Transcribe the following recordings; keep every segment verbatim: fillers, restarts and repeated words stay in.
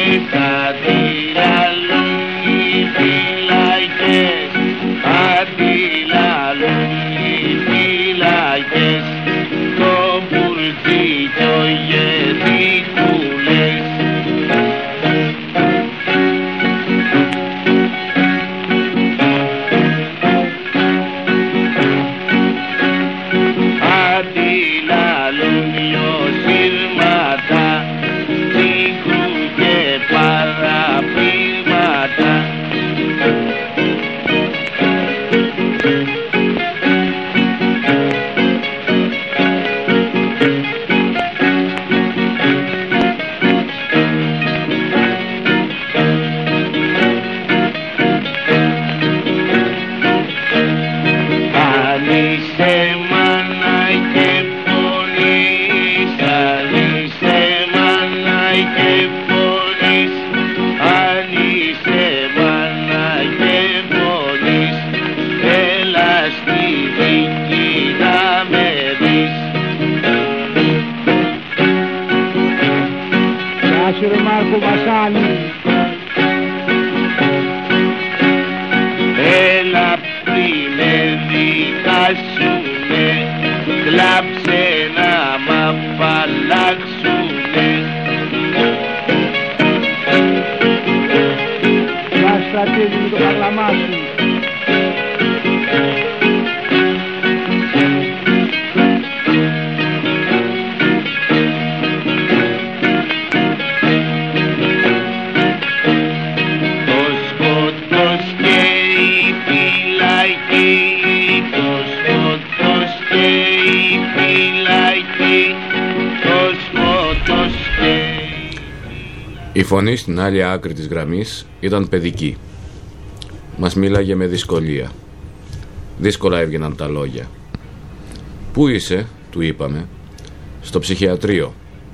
Η φωνή στην άλλη άκρη της γραμμής ήταν παιδική. Μας μίλαγε με δυσκολία. Δύσκολα έβγαιναν τα λόγια. «Πού είσαι?» του είπαμε. «Στο ψυχιατρίο».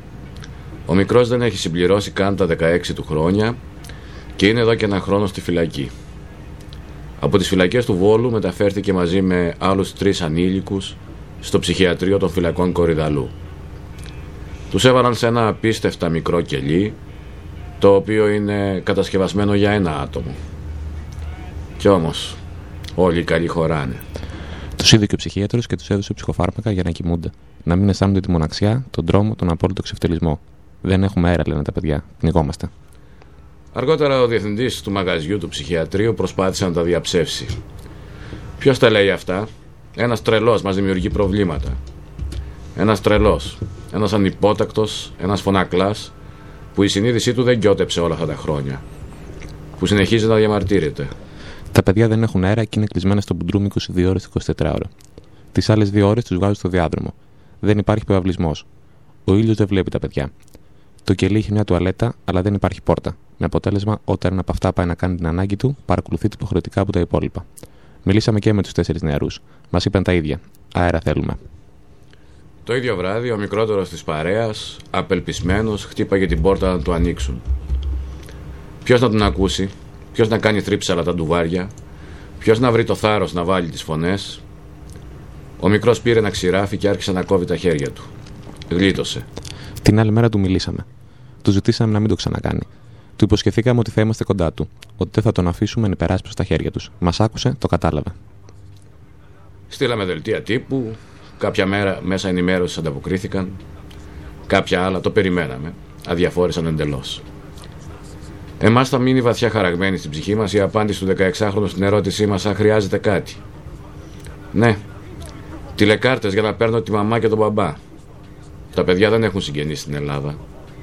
Ο μικρός δεν έχει συμπληρώσει καν τα δεκαέξι του χρόνια και είναι εδώ και ένα χρόνο στη φυλακή. Από τις φυλακές του Βόλου μεταφέρθηκε μαζί με άλλους τρεις ανήλικους στο ψυχιατρίο των φυλακών Κορυδαλού. Τους έβαλαν σε ένα απίστευτα μικρό κελί, το οποίο είναι κατασκευασμένο για ένα άτομο. Κι όμως όλοι οι καλοί χωράνε. Τους είδε και ο ψυχίατρος και τους έδωσε ψυχοφάρμακα για να κοιμούνται. Να μην αισθάνονται τη μοναξιά, τον τρόμο, τον απόλυτο ξεφτελισμό. Δεν έχουμε αέρα, λένε τα παιδιά. Πνιγόμαστε. Αργότερα ο διευθυντής του μαγαζιού του ψυχιατρίου προσπάθησε να τα διαψεύσει. Ποιος τα λέει αυτά? Ένας τρελός μας δημιουργεί προβλήματα. Ένας τρελός. Ένας ανυπότακτος, ένας φωνακλάς, που η συνείδησή του δεν κιότεψε όλα αυτά τα χρόνια. Που συνεχίζει να διαμαρτύρεται. Τα παιδιά δεν έχουν αέρα και είναι κλεισμένα στο μπουντρούμι είκοσι δύο ώρες είκοσι τέσσερις ώρα. Τις άλλες δύο ώρες τους βγάζουν στο διάδρομο. Δεν υπάρχει πευαυλισμός. Ο ήλιος δεν βλέπει τα παιδιά. Το κελί έχει μια τουαλέτα, αλλά δεν υπάρχει πόρτα. Με αποτέλεσμα, όταν ένα από αυτά πάει να κάνει την ανάγκη του, παρακολουθείται υποχρεωτικά από τα υπόλοιπα. Μιλήσαμε και με τους τέσσερις νεαρούς. Μας είπαν τα ίδια. Αέρα θέλουμε. Το ίδιο βράδυ, ο μικρότερος της παρέας, απελπισμένος, χτύπαγε την πόρτα να του ανοίξουν. Ποιος να τον ακούσει, ποιος να κάνει θρύψαλα τα ντουβάρια, ποιος να βρει το θάρρος να βάλει τις φωνές. Ο μικρός πήρε ένα ξηράφι και άρχισε να κόβει τα χέρια του. Γλίτωσε. Την άλλη μέρα του μιλήσαμε. Του ζητήσαμε να μην το ξανακάνει. Του υποσχεθήκαμε ότι θα είμαστε κοντά του, ότι δεν θα τον αφήσουμε να υπεράσπισε στα χέρια τους. Μας άκουσε, το κατάλαβε. Στείλαμε δελτία τύπου. Κάποια μέρα μέσα ενημέρωσης ανταποκρίθηκαν. Κάποια άλλα το περιμέναμε. Αδιαφόρησαν εντελώς. Εμάς θα μείνει βαθιά χαραγμένη στην ψυχή μας η απάντηση του δεκαεξάχρονου στην ερώτησή μας αν χρειάζεται κάτι. Ναι. Τηλεκάρτες για να παίρνω τη μαμά και τον μπαμπά. Τα παιδιά δεν έχουν συγγενείς στην Ελλάδα.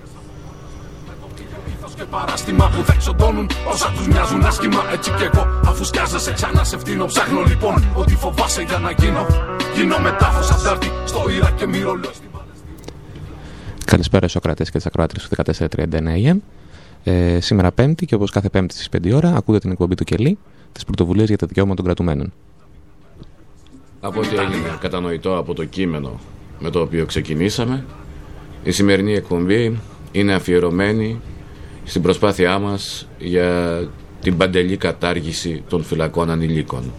Και παράστημα που δεν ξοντώνουν όσα τους μοιάζουν άσχημα. Έτσι κι εγώ, αφού σκιάζεσαι ξανά σε φτύνω, ψάχνω λοιπόν ότι φοβάσαι για να γίνω. Γίνω μετάφος αντάρτη στο Ιράκ και μυρολό. Καλησπέρα στους ακροατές και τις ακροάτριες του δεκατέσσερα τριάντα εννέα έι εμ. Ε, σήμερα Πέμπτη και όπως κάθε Πέμπτη στις πέντε ώρα ακούτε την εκπομπή του Κελί, τις πρωτοβουλίες για τα δικαιώματα των κρατουμένων. Από ό,τι έγινε κατανοητό από το κείμενο με το οποίο ξεκινήσαμε, η σημερινή εκπομπή είναι αφιερωμένη στην προσπάθειά μας για την παντελή κατάργηση των φυλακών ανηλίκων.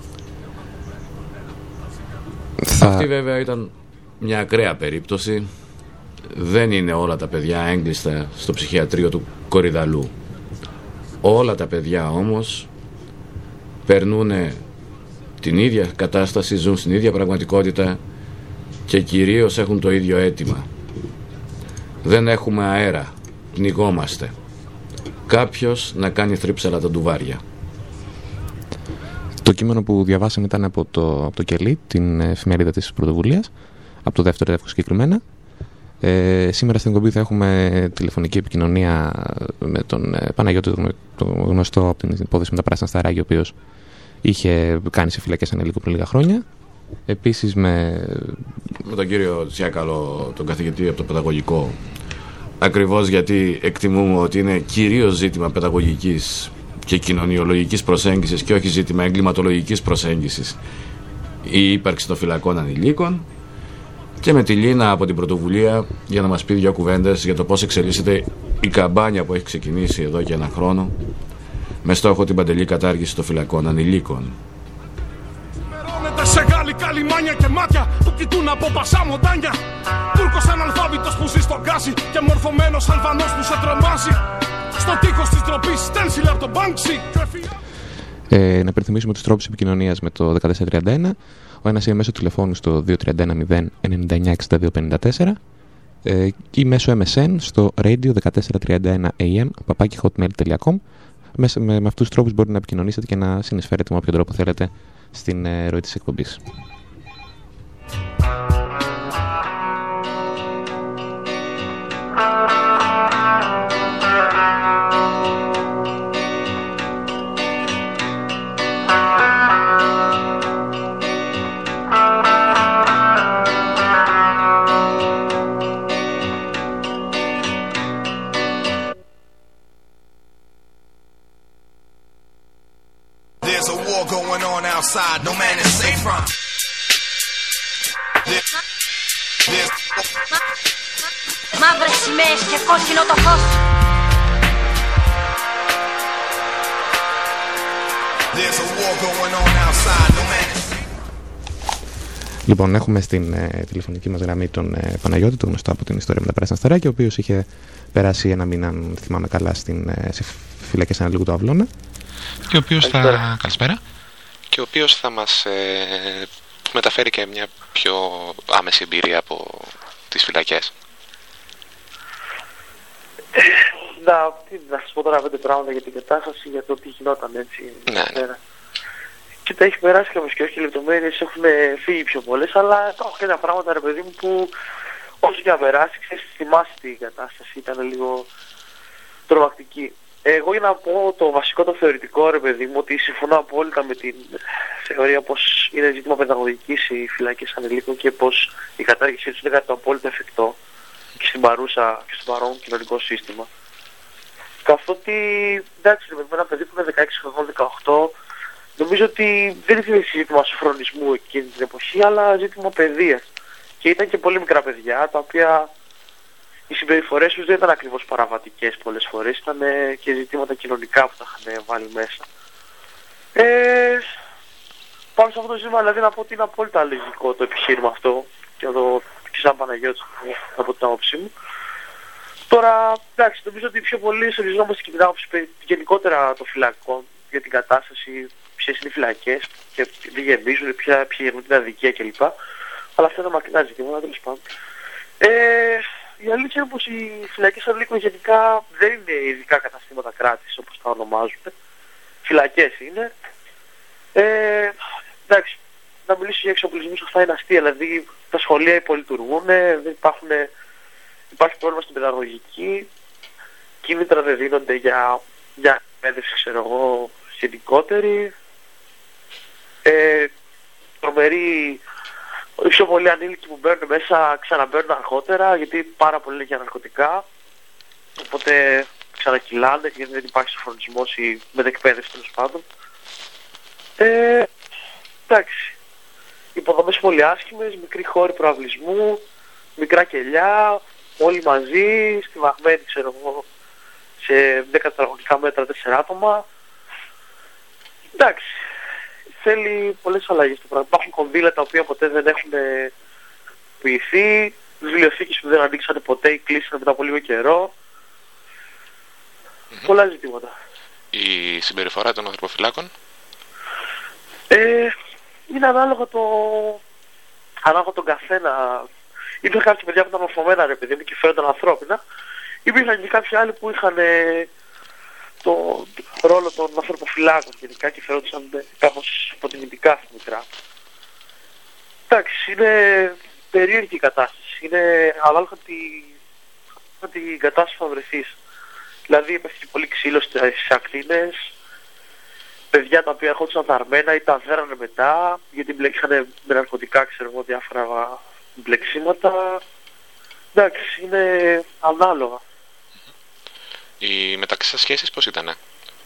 Θα... Αυτή βέβαια ήταν μια ακραία περίπτωση. Δεν είναι όλα τα παιδιά έγκλειστα στο ψυχιατρίο του Κορυδαλού. Όλα τα παιδιά όμως περνούν την ίδια κατάσταση, ζουν στην ίδια πραγματικότητα και κυρίως έχουν το ίδιο αίτημα. Δεν έχουμε αέρα, πνιγόμαστε. Κάποιος να κάνει θρύψαλα τα ντουβάρια. Το κείμενο που διαβάσαμε ήταν από το, από το Κελί, την εφημερίδα της Πρωτοβουλίας, από το δεύτερο έδαφος συγκεκριμένα. Ε, σήμερα στην εκπομπή θα έχουμε τηλεφωνική επικοινωνία με τον ε, Παναγιώτη, με το γνωστό από την υπόθεση με τα πράσινα σταράκια, ο οποίος είχε κάνει σε φυλακές ανηλίκων πριν λίγα χρόνια. Επίσης με... με τον κύριο Τσιάκαλο, τον καθηγητή από το παιδαγωγικό, ακριβώς γιατί εκτιμούμε ότι είναι κυρίως ζήτημα παιδαγωγικής και κοινωνιολογικής προσέγγισης και όχι ζήτημα εγκληματολογικής προσέγγισης η ύπαρξη των φυλακών ανηλίκων, και με τη Λίνα από την Πρωτοβουλία για να μας πει δύο κουβέντες για το πώς εξελίσσεται η καμπάνια που έχει ξεκινήσει εδώ και ένα χρόνο με στόχο την παντελή κατάργηση των φυλακών ανηλίκων. Σε γαλλικά λιμάνια και μάτια που κοιτούν από πασά μοντάνια. Τούρκος αναλφάβητος που ζει στον γκάζι και μορφωμένος Αλβανός που σε τρομάζει. Στο τείχος της ντροπής στένσιλ από τον Μπάνξι. Ε, να υπενθυμίσουμε τους τρόπους επικοινωνίας με το δεκατέσσερα τριάντα ένα. Ο ένας είναι μέσω τηλεφώνου στο δύο τρία ένα μηδέν εννιά εννιά έξι δύο πέντε τέσσερα ε, ή μέσω εμ ες εν στο radio δεκατέσσερα τριάντα ένα έι εμ παπάκι hotmail τελεία com. Με, με, με αυτούς τους τρόπους μπορείτε να επικοινωνήσετε και να συνεισφέρετε με όποιο τρόπο θέλετε στην ε, ροή της εκπομπής. Outside, no man is safe from. Μαύρες σημαίες και κόκκινο το φως. There's a war going on outside, no man is safe. Λοιπόν, έχουμε στην ε, τηλεφωνική μας γραμμή τον ε, Παναγιώτη, τον γνωστό από την ιστορία με τα πράσινα σταράκια, ο οποίος είχε περάσει ένα μήνα, αν θυμάμαι καλά, στην, ε, σε φυλακές ανηλίκου του Αυλώνα. Και ο οποίος θα... Καλησπέρα. Και ο οποίος θα μας ε, μεταφέρει και μια πιο άμεση εμπειρία από τις φυλακές. Να, να σας πω τώρα πέντε πράγματα για την κατάσταση, για το τι γινόταν έτσι. Ναι, ναι. Και τα έχει περάσει κάποιος και όχι, οι λεπτομέρειες έχουν φύγει πιο πολλές, αλλά υπάρχουν και τα πράγματα, ρε παιδί μου, που όσο και να περάσει, ξέρεις, θυμάσαι την κατάσταση, ήταν λίγο τρομακτική. Εγώ για να πω το βασικό, το θεωρητικό, ρε παιδί μου, ότι συμφωνώ απόλυτα με την θεωρία πως είναι ζήτημα παιδαγωγικής οι φυλακές ανηλίκων και πως η κατάργησή τους είναι κάτι το απόλυτα εφικτό και στην παρούσα και στο παρόν κοινωνικό σύστημα. Καθότι, εντάξει, με ένα παιδί που είναι δεκαέξι χρονών, δεκαοκτώ, νομίζω ότι δεν είναι ζήτημα σοφρονισμού εκείνη την εποχή, αλλά ζήτημα παιδείας. Και ήταν και πολύ μικρά παιδιά, τα οποία οι συμπεριφορές τους δεν ήταν ακριβώς παραβατικές πολλές φορές, ήταν και ζητήματα κοινωνικά που τα είχαν βάλει μέσα. Ε, πάνω σε αυτό το ζήτημα, δηλαδή, να πω ότι είναι απόλυτα λογικό το επιχείρημα αυτό, και το και σαν Παναγιώτης από την άποψή μου. Τώρα, εντάξει, νομίζω ότι πιο πολύ σωριζόμαστε και την άποψη γενικότερα των φυλακών για την κατάσταση, ποιες είναι οι φυλακές και τι γεμίζουν, ποια γεννούν την αδικία κλπ. Αλλά αυτά είναι μακρινά ζητήματα, τέλος πάντων. Ε, η αλήθεια είναι πως οι φυλακές ανηλίκων γενικά δεν είναι ειδικά καταστήματα κράτησης όπως τα ονομάζουν. Φυλακές είναι. Ε, εντάξει, να μιλήσω για εξοπλισμούς, αυτά είναι αστεία, δηλαδή τα σχολεία υπολειτουργούν, δεν υπάρχουν, υπάρχει πρόβλημα στην παιδαγωγική, κίνητρα δεν δίνονται για, για εκπαίδευση, ξέρω εγώ, γενικότερη. Ε, τρομερή, οι πιο πολλοί ανήλικοι που μπαίνουν μέσα ξαναμπαίνουν αργότερα, γιατί πάρα πολύ είναι για ναρκωτικά, οπότε ξανακυλάνε γιατί δεν υπάρχει σοφρονισμός ή μετεκπαίδευση τέλος πάντων. Ε, εντάξει, υποδομές πολύ άσχημες, μικροί χώροι προαυλισμού, μικρά κελιά, όλοι μαζί, στιβαγμένοι, ξέρω εγώ, σε δέκα τετραγωνικά μέτρα, τέσσερα άτομα. Εντάξει, θέλει πολλές αλλαγές το πράγμα. Υπάρχουν κονδύλια τα οποία ποτέ δεν έχουν ποιηθεί, βιβλιοθήκες που δεν ανοίξανε ποτέ ή κλείσανε μετά από λίγο καιρό. Mm-hmm. Πολλά ζητήματα. Η συμπεριφορά των ανθρωποφυλάκων? Ε, είναι ανάλογα το... ανάλογα τον καθένα. Υπήρχαν κάποια παιδιά που ήταν μορφωμένα, ρε παιδί μου, και φαίνονταν ανθρώπινα. Υπήρχαν και κάποιοι άλλοι που είχαν ε, το ρόλο των ανθρωποφυλάκων γενικά και φαίνονταν κάπως υποτιμητικά στα μικρά. Εντάξει, είναι περίεργη η κατάσταση. Είναι ανάλογα τη... την κατάσταση που θα βρεθείς. Δηλαδή έπεφτει πολύ ξύλο στις ακτίνες, παιδιά τα οποία ερχόντουσαν δαρμένα ή τα δέρανε μετά, γιατί είχαν με ναρκωτικά, ξέρω εγώ, διάφορα μπλεξίματα. Εντάξει, είναι ανάλογα. Οι μεταξύ σας σχέσεις πώς ήτανε?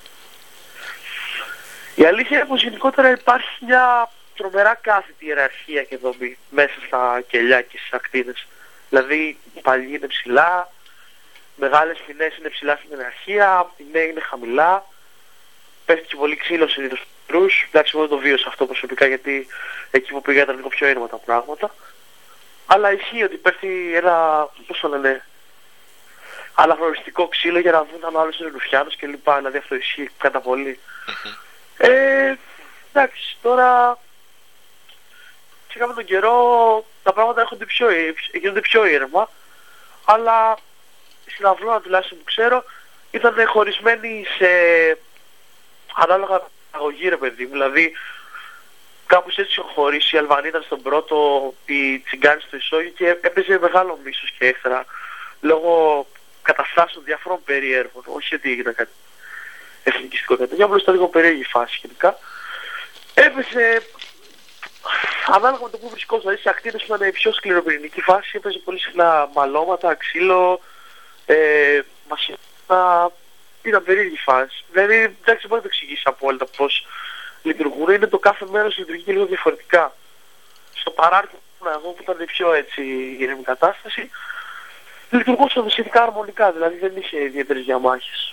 Η αλήθεια είναι πως γενικότερα υπάρχει μια τρομερά κάθετη ιεραρχία και δομή μέσα στα κελιά και στις ακτίνες. Δηλαδή οι παλιοί είναι ψηλά, μεγάλες φινές είναι ψηλά στην ιεραρχία, οι νέοι είναι χαμηλά. Πέφτει και πολύ ξύλο συνήθως στους μικρούς. Εντάξει, εγώ δεν το βίωσα αυτό προσωπικά γιατί εκεί που πήγα ήταν λίγο πιο ήρεμα τα πράγματα. Αλλά ισχύει ότι πέφτει ένα, πώς το λένε, αναγνωριστικό ξύλο για να δουν αν ο άλλος είναι ρουφιάνος και λοιπά. Δηλαδή αυτό ισχύει κατά πολύ. Mm-hmm. Ε, εντάξει, τώρα σε κάποιον τον καιρό τα πράγματα έρχονται πιο, γίνονται πιο ήρεμα, αλλά στην Αυλώνα τουλάχιστον που ξέρω ήταν χωρισμένοι σε ανάλογα αγωγή, ρε παιδί μου. Δηλαδή κάπως έτσι είχαν χωρίσει, οι Αλβανοί ήταν στον πρώτο, οι Τσιγκάνοι στο Ισόγειο και έπαιζε μεγάλο μίσος και έξτρα λόγω καταστάσεων διαφορών περίεργων. Όχι ότι έγινε κάτι εθνικιστικό κάτι, για απλώς ήταν λίγο περίεργη φάση γενικά. Έπαιζε ανάλογα με το που βρισκόταν, δηλαδή σε ακτίνες που ήταν η πιο σκληροπυρηνική φάση, έπαιζε πολύ συχνά μαλώματα, ξύλο, ε, μασχετά. Ήταν περίεργη φάση. Δηλαδή, εντάξει, δεν μπορεί να το εξηγήσει απόλυτα πώς λειτουργούν. Είναι το κάθε μέρος λειτουργεί και λίγο διαφορετικά. Στο παράρτημα εγώ που ήταν η πιο έτσι ήρεμη κατάσταση, λειτουργούσαν σχετικά αρμονικά, δηλαδή δεν είχε ιδιαίτερες διαμάχες.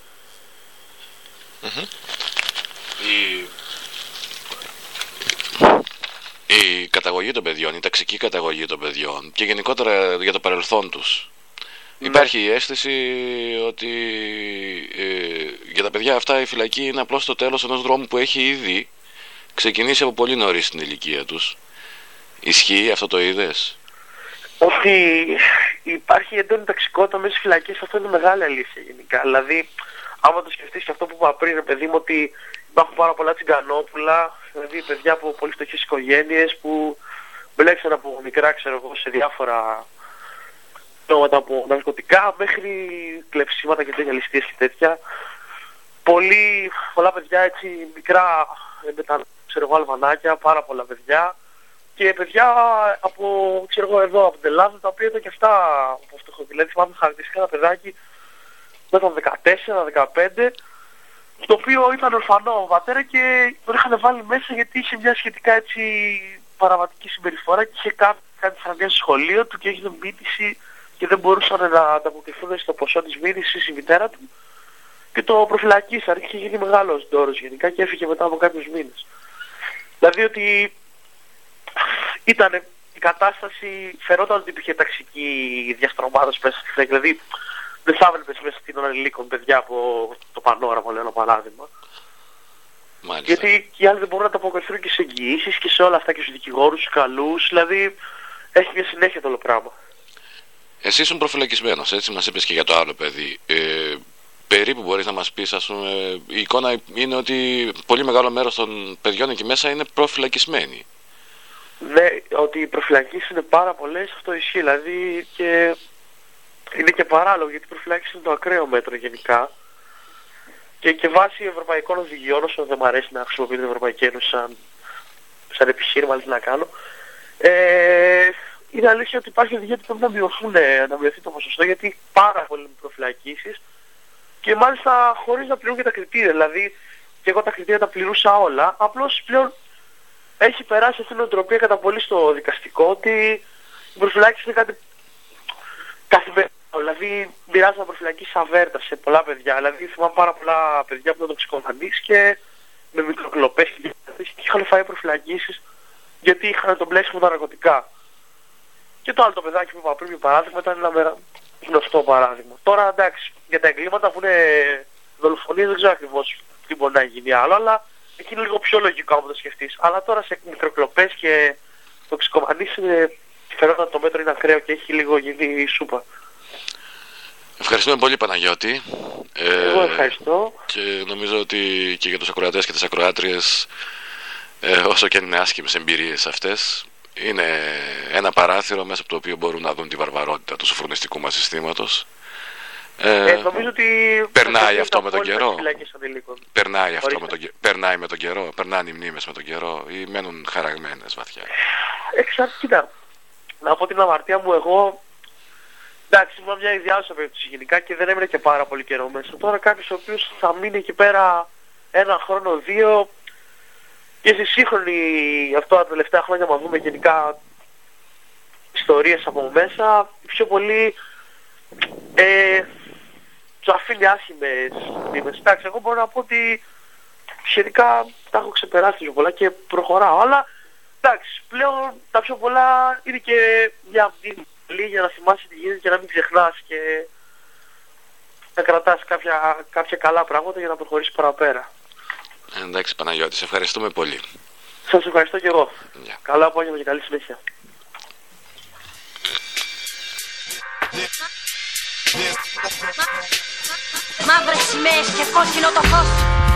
Mm-hmm. Η... η καταγωγή των παιδιών, η ταξική καταγωγή των παιδιών και γενικότερα για το παρελθόν τους. Ναι. Υπάρχει η αίσθηση ότι ε, για τα παιδιά αυτά η φυλακή είναι απλώς το τέλος ενός δρόμου που έχει ήδη ξεκινήσει από πολύ νωρίς στην ηλικία τους. Ισχύει αυτό, το είδες? Ότι υπάρχει έντονη ταξικότητα μέσα στις φυλακές, αυτό είναι μεγάλη αλήθεια γενικά. Δηλαδή, άμα το σκεφτείς και αυτό που είπα πριν, παιδί μου, ότι υπάρχουν πάρα πολλά τσιγκανόπουλα, δηλαδή παιδιά από πολύ φτωχές οικογένειες που μπλέξαν από μικρά, ξέρω εγώ, σε διάφορα νόματα από ναρκωτικά μέχρι κλεψίματα και τέτοια ληστείες και τέτοια. Πολύ, πολλά παιδιά έτσι μικρά με τα, ξέρω εγώ, αλβανάκια, πάρα πολλά παιδιά. Και παιδιά από, ξέρω εγώ, εδώ, από την Ελλάδα, τα οποία ήταν και αυτά από φτωχό. Δηλαδή θυμάμαι χαρακτηριστικά ένα παιδάκι με ήταν δεκατέσσερα δεκαπέντε, το οποίο ήταν ορφανό ο πατέρα και τον είχαν βάλει μέσα γιατί είχε μια σχετικά έτσι παραβατική συμπεριφορά και είχε κάνει κάτι θανατία στο σχολείο του και έγινε μύτηση και δεν μπορούσαν να ανταποκριθούν στο ποσό της μύτησης η μητέρα του και το προφυλακίσαν. Είχε γίνει μεγάλος ντόρος γενικά και έφυγε μετά από κάποιους μήνες. Δηλαδή ότι ήταν η κατάσταση, φαινόταν ότι υπήρχε ταξική διαστρωμάτωση μέσα στη φυλακή. Δηλαδή δεν θα έβλεπες μέσα στην ανηλίκων παιδιά από το πανόραμα, λέω ένα παράδειγμα. Μάλιστα. Γιατί και οι άλλοι δεν μπορούν να τα αποκριθούν και σε εγγυήσεις και σε όλα αυτά και στους δικηγόρους, στους καλούς. Δηλαδή έχει μια συνέχεια το όλο πράγμα. Εσύ ήσουν προφυλακισμένος, έτσι μας είπες και για το άλλο παιδί. Ε, περίπου μπορείς να μας πεις, ας πούμε, η εικόνα είναι ότι πολύ μεγάλο μέρος των παιδιών εκεί μέσα είναι προφυλακισμένοι. Ναι, ότι οι προφυλακίσεις είναι πάρα πολλές, αυτό ισχύει. Δηλαδή και είναι και παράλογο γιατί η προφυλάκηση είναι το ακραίο μέτρο γενικά. Και, και βάσει ευρωπαϊκών οδηγιών, όσο δεν μου αρέσει να χρησιμοποιεί την Ευρωπαϊκή Ένωση σαν, σαν επιχείρημα, αλλά τι να κάνω. Ε, είναι αλήθεια ότι υπάρχει οδηγία ότι πρέπει να, μειωθούν, να μειωθεί το ποσοστό γιατί πάρα πολλοί προφυλακίσεις και μάλιστα χωρίς να πληρούν και τα κριτήρια. Δηλαδή και εγώ τα κριτήρια τα πληρούσα όλα, απλώς πλέον έχει περάσει αυτή η νοοτροπία κατά πολύ στο δικαστικό ότι η προφυλάκηση είναι κάτι καθημερινό. Δηλαδή μοιράζονταν προφυλακή αβέρτα σε πολλά παιδιά. Δηλαδή θυμάμαι πάρα πολλά παιδιά που ήταν τοξικομανείς και με μικροκλοπές και είχαν φάει προφυλακίσεις γιατί είχαν τον μπλέξιμο τα ναρκωτικά. Και το άλλο το παιδάκι που είπα πριν, για παράδειγμα, ήταν ένα γνωστό παράδειγμα. Τώρα εντάξει, για τα εγκλήματα που είναι δολοφονίες δεν ξέρω ακριβώς τι μπορεί να γίνει άλλο, αλλά εκεί είναι λίγο πιο λογικό αν το σκεφτείς. Αλλά τώρα σε μικροκλοπές και τοξικομανείς φαινόταν το μέτρο είναι ακραίο και έχει λίγο γίνει σούπα. Ευχαριστούμε πολύ, Παναγιώτη. Εγώ ευχαριστώ. Ε, και νομίζω ότι και για τους ακροατές και τις ακροάτριες, ε, όσο και είναι άσχημες εμπειρίες αυτές, είναι ένα παράθυρο μέσα από το οποίο μπορούν να δουν τη βαρβαρότητα του σοφρονιστικού μας συστήματος. Ε, ε, νομίζω ότι περνάει αυτό με τον καιρό. Περνάει αυτό με τον, περνάει με τον καιρό. Περνάνε οι μνήμες με τον καιρό ή μένουν χαραγμένες βαθιά. Εξάρτητα, κοίτα, να πω την αμαρτία μου εγώ. Εντάξει, ήμουν μια ιδιάζουσα περίπτωση γενικά και δεν έμεινε και πάρα πολύ καιρό μέσα. Τώρα κάποιος ο οποίος θα μείνει εκεί πέρα ένα χρόνο, δύο, και στη σύγχρονη αυτό τα τελευταία χρόνια μα δούμε γενικά ιστορίες από μέσα, πιο πολύ ε, του αφήνει άσχημες μνήμες. Εντάξει, εγώ μπορώ να πω ότι σχετικά τα έχω ξεπεράσει πιο πολλά και προχωράω, αλλά εντάξει, πλέον τα πιο πολλά είναι και μια μνήμη για να θυμάσαι τι γίνεται και να μην ξεχνάς και να κρατάς κάποια, κάποια καλά πράγματα για να προχωρήσεις παραπέρα. Εντάξει, Παναγιώτη, σε ευχαριστούμε πολύ. Σας ευχαριστώ και εγώ. Yeah. Καλό απόγευμα και καλή συνέχεια. Μαύρες σημαίες και κόκκινο το φως.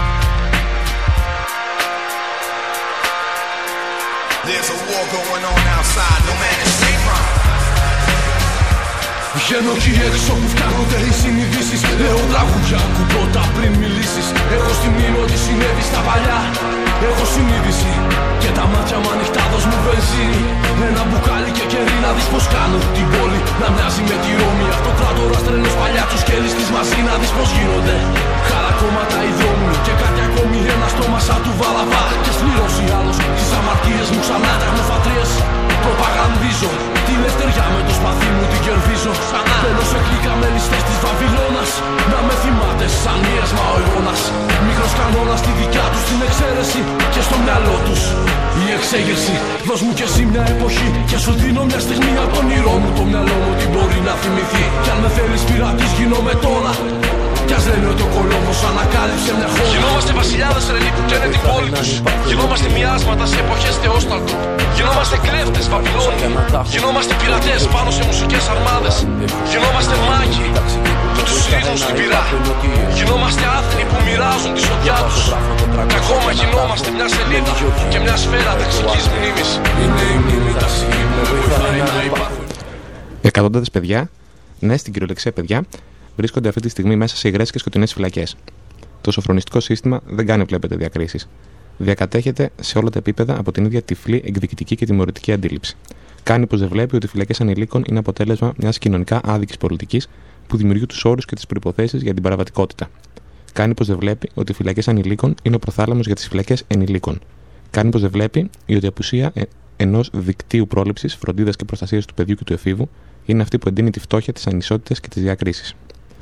There's a war going on outside, no man is safe from. Βγαίνω εκεί έξω που φτάνονται οι συνειδήσεις. Λέω τραγούδια, κουμπότα πριν μιλήσεις. Έχω στη μνήμη ότι συνέβη στα παλιά. Έχω συνείδηση και τα μάτια μου ανοιχτά, δώσ' μου βενζίνη. Ένα μπουκάλι και κερί να δεις πως κάνω την πόλη να μοιάζει με τη Ρώμη. Αυτοκράτορας τρένος παλιά τους και λίστης μαζί να δεις πως γίνονται χαρακόμματα οι δρόμοι. Και κάτι ακόμη ένα στόμα σαν του Βαλαβά. Και σκληρώσει άλλος τις αμαρτίες μου ξανά τεχνοφατρίες. Προπαγανδίζω τη λευτεριά με το σπαθί μου την κερδίζω. Μπαίνω σε κλίκα με ληστές της Βαβυλώνας. Να με θυμάται σαν μοίρασμα ο αιώνας. Μικρός κανόνας στη δικιά τους την εξαίρεση. Και στο μυαλό τους η εξέγερση. Δώσ' μου κι εσύ μια εποχή και σου δίνω μια στιγμή από τον όνειρό μου. Το μυαλό μου τι μπορεί να θυμηθεί. Κι αν με θέλεις πειρατής γίνομαι τώρα. Κι ας λένε ότι ο Κολόμβος ανακάλυψε μια χώρα. Γινόμαστε βασιλιάδες ρελί που καίνε την πόλη τους. Γινόμαστε μοιάσματα σε εποχές Θεόσταλτου. Γινόμαστε κλέφτες Βαβυλώνοι. Γινόμαστε πειρατές πάνω σε μουσικές αρμάδες. Γινόμαστε μάγοι που τους ρίχνουν στην πυρά. Γινόμαστε άθλοι που μοιράζουν τη σοδιά τους. Και ακόμα γινόμαστε μια σελίδα και μια σφαίρα ταξικής μνήμης. Είναι η μνήμη ταξική που με βοηθάει να υπάρχουν. Εκατοντάδες παιδιά, ναι στην κυριολεξία παιδιά, βρίσκονται αυτή τη στιγμή μέσα σε υγρές και σκοτεινές φυλακές. Το σοφρονιστικό σύστημα δεν κάνει, βλέπετε, διακρίσεις. Διακατέχεται σε όλα τα επίπεδα από την ίδια τυφλή, εκδικητική και τιμωρητική αντίληψη. Κάνει πως δεν βλέπει ότι οι φυλακές ανηλίκων είναι αποτέλεσμα μιας κοινωνικά άδικης πολιτικής που δημιουργεί τους όρους και τις προϋποθέσεις για την παραβατικότητα. Κάνει πως δεν βλέπει ότι οι φυλακές ανηλίκων είναι ο προθάλαμος για τις φυλακές ενηλίκων. Κάνει πως δεν βλέπει ότι η απουσία ενός δικτύου πρόληψης, φροντίδας και προστασίας του παιδιού και του εφήβου είναι αυτή που εντείνει τη φτώχεια, τις ανισότητες και τις διακρίσεις.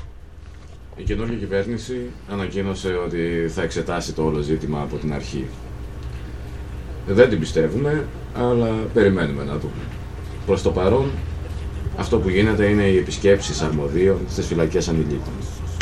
Η καινούργια κυβέρνηση ανακοίνωσε ότι θα εξετάσει το όλο ζήτημα από την αρχή. Δεν την πιστεύουμε, αλλά περιμένουμε να δούμε. Προς το παρόν, αυτό που γίνεται είναι οι επισκέψεις αρμοδίων στις φυλακές ανηλίκων.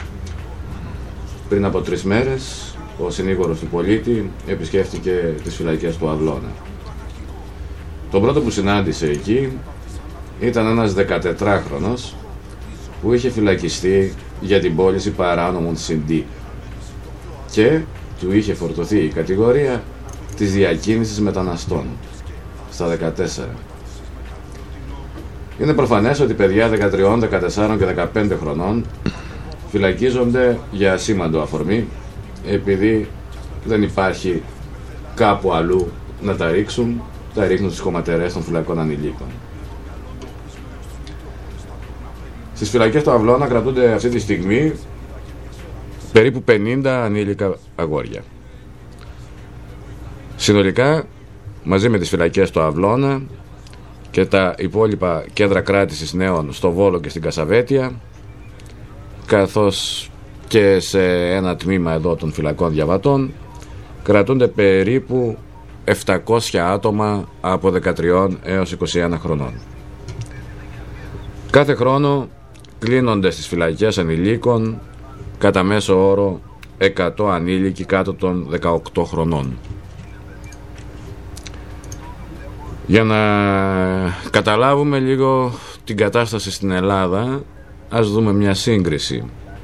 Πριν από τρεις μέρες, ο συνήγορος του πολίτη επισκέφτηκε τις φυλακές του Αυλώνα. Το πρώτο που συνάντησε εκεί ήταν ένας δεκατετράχρονος που είχε φυλακιστεί για την πώληση παράνομων σι ντι και του είχε φορτωθεί η κατηγορία της διακίνησης μεταναστών στα δεκατέσσερα. Είναι προφανές ότι παιδιά δεκατρία, δεκατέσσερα και δεκαπέντε χρονών φυλακίζονται για ασήμαντο αφορμή επειδή δεν υπάρχει κάπου αλλού να τα ρίξουν, τα ρίχνουν στις χωματερές των φυλακών ανηλίκων. Στις φυλακές του Αυλώνα κρατούνται αυτή τη στιγμή περίπου πενήντα ανήλικα αγόρια. Συνολικά, μαζί με τις φυλακές του Αυλώνα και τα υπόλοιπα κέντρα κράτησης νέων στο Βόλο και στην Κασαβέτια, καθώς και σε ένα τμήμα εδώ των φυλακών διαβατών, κρατούνται περίπου επτακόσια άτομα από δεκατρία έως είκοσι ένα χρονών. Κάθε χρόνο κλείνονται στις φυλακές ανηλίκων κατά μέσο όρο εκατό ανήλικοι κάτω των δεκαοκτώ χρονών. Για να καταλάβουμε λίγο την κατάσταση στην Ελλάδα, ας δούμε μια σύγκριση.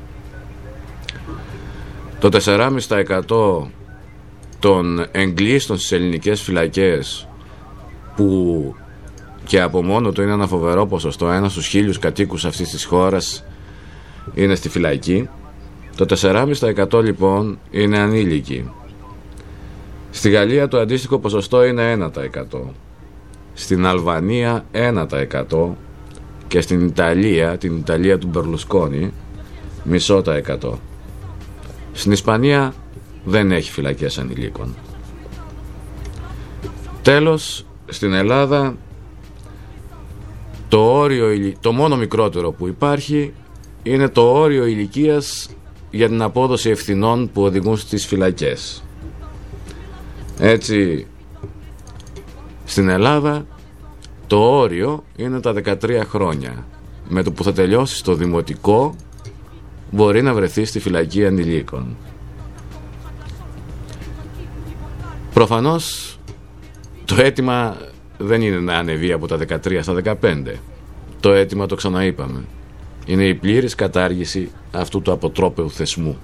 Το τέσσερα κόμμα πέντε τοις εκατό των εγκλήστων στις ελληνικές φυλακές, που και από μόνο του είναι ένα φοβερό ποσοστό, ένα στους χίλιους κατοίκους αυτής της χώρας είναι στη φυλακή, το τέσσερα κόμμα πέντε τοις εκατό λοιπόν είναι ανήλικοι. Στη Γαλλία το αντίστοιχο ποσοστό είναι ένα τοις εκατό, στην Αλβανία ένα τοις εκατό και στην Ιταλία, την Ιταλία του Μπερλουσκόνη, μισό τοις εκατό. Στην Ισπανία δεν έχει φυλακές ανηλίκων. Τέλος, στην Ελλάδα το όριο, το μόνο μικρότερο που υπάρχει είναι το όριο ηλικίας για την απόδοση ευθυνών που οδηγούν στις φυλακές. Έτσι, στην Ελλάδα το όριο είναι τα δεκατρία χρόνια. Με το που θα τελειώσει το δημοτικό μπορεί να βρεθεί στη φυλακή ανηλίκων. Προφανώς το αίτημα δεν είναι να ανεβεί από τα δεκατρία στα δεκαπέντε. Το αίτημα, το ξαναείπαμε, είναι η πλήρης κατάργηση αυτού του αποτρόπαιου θεσμού.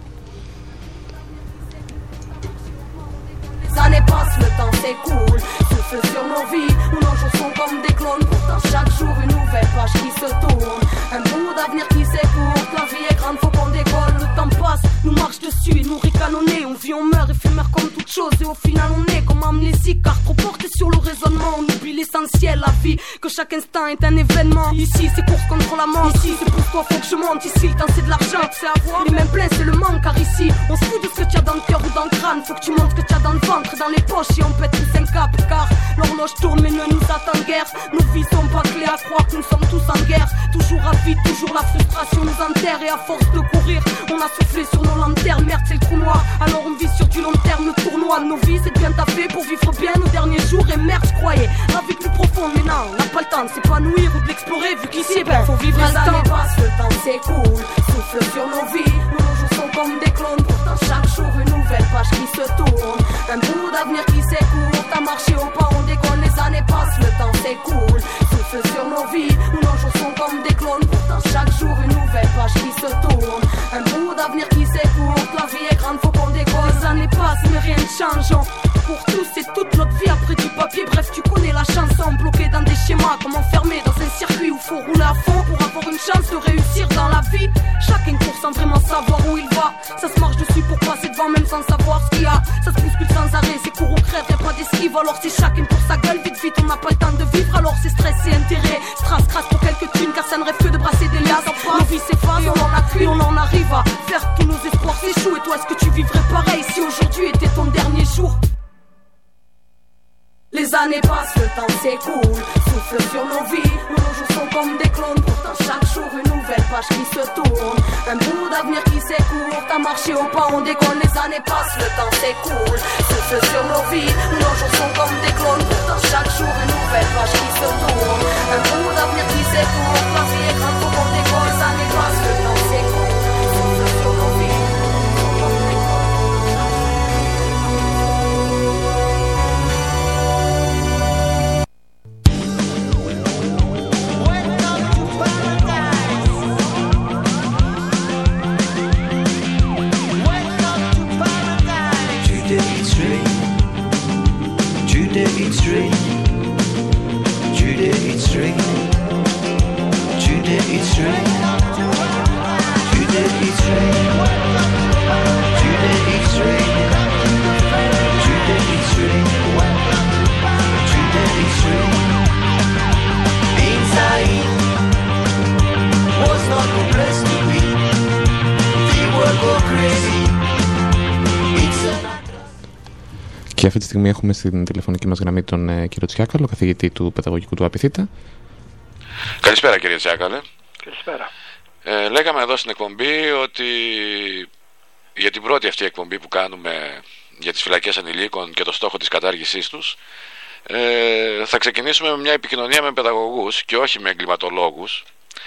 Nous marche dessus et nous ricanonner. On vit, on meurt, éphémère comme toute chose. Et au final on est comme amnésique, car trop porté sur le raisonnement. On oublie l'essentiel, la vie, que chaque instant est un événement. Ici c'est course contre la montre, ici c'est pour toi faut que je monte. Ici le temps c'est de l'argent, c'est avoir. Les mains pleines c'est le manque, car ici on se fout de ce que tu as dans le cœur ou dans le crâne. Faut que tu montres ce que tu as dans le ventre, dans les poches, et on pète tous un cap. Car l'horloge tourne mais ne nous attend guère. Nos vies sont pas clés à croire que nous sommes tous en guerre. Toujours à vide, toujours la frustration nous enterre. Et à force de courir, on a soufflé sur nos lanternes. Merde c'est le trou noir, alors on vit sur du long terme. Le tournoi de nos vies c'est bien taffé pour vivre bien nos derniers jours. Et merde je croyais la vie plus profonde, mais non, on n'a pas le temps de s'épanouir ou de l'explorer. Vu qu'ici ben faut vivre les années passent, le temps s'écoule, souffle sur nos vies. Nous nos jours sont comme des clones, pourtant chaque jour une nouvelle page qui se tourne. Un bout d'avenir qui s'écoule, t'as marché au pas, on déconne. Les années passent, le temps s'écoule, souffle sur nos vies. Nous nos jours sont comme des clones, pourtant chaque jour une nouvelle page qui se tourne. Un bout d'avenir qui s'écoule, la vie est grande, faut qu'on décolle. Les années passent mais rien ne change. Pour tous c'est toute notre vie après du papier. Bref tu connais la chanson, bloqué dans des schémas, comme enfermé dans un circuit où faut rouler à fond pour avoir une chance de réussir dans la vie. Chacun court sans vraiment savoir où il va. Ça se marche dessus pour passer devant même sans savoir ce qu'il y a. Ça se bouscule sans arrêt, c'est court ou crève, y'a pas d'esquive. Alors c'est chacun pour sa gueule, vite vite on n'a pas le temps de vivre. Alors c'est stress et intérêt, strass crasse pour quelques thunes, car ça ne rêve que de brasser des liasses. Nos vies s'effacent et on en a cuit, on en arrive à faire que nos espoirs s'échouent. Et toi est-ce que tu vivrais pareil si aujourd'hui était ton dernier jour? Les années passent, le temps s'écoule, souffle sur nos vies. Nous nos jours sont comme des clones, pourtant chaque jour une nouvelle page qui se tourne. Un bout d'avenir qui s'écoule, t'as marché au pas, on déconne. Les années passent, le temps s'écoule, souffle sur nos vies. Nous nos jours sont comme des clones, pourtant chaque jour une nouvelle page qui se tourne. Un bout d'avenir qui s'écoule, la vie est grande, faut qu'on déconne. Les années passent, le temps s'écoule, souffle sur nos vies. It's rain, today it's rain, today it's rain, today it's rain, today it's rain, today it's rain, today it's rain. Inside was not the place to be, people go crazy. It's a Και αυτή τη στιγμή έχουμε στην τηλεφωνική μας γραμμή τον ε, κύριο Τσιάκαλο, καθηγητή του Παιδαγωγικού του Απιθύτα. Καλησπέρα κύριε Τσιάκαλε. Καλησπέρα. Ε, λέγαμε εδώ στην εκπομπή ότι για την πρώτη αυτή εκπομπή που κάνουμε για τις φυλακές ανηλίκων και το στόχο της κατάργησής τους, ε, θα ξεκινήσουμε με μια επικοινωνία με παιδαγωγούς και όχι με εγκληματολόγους,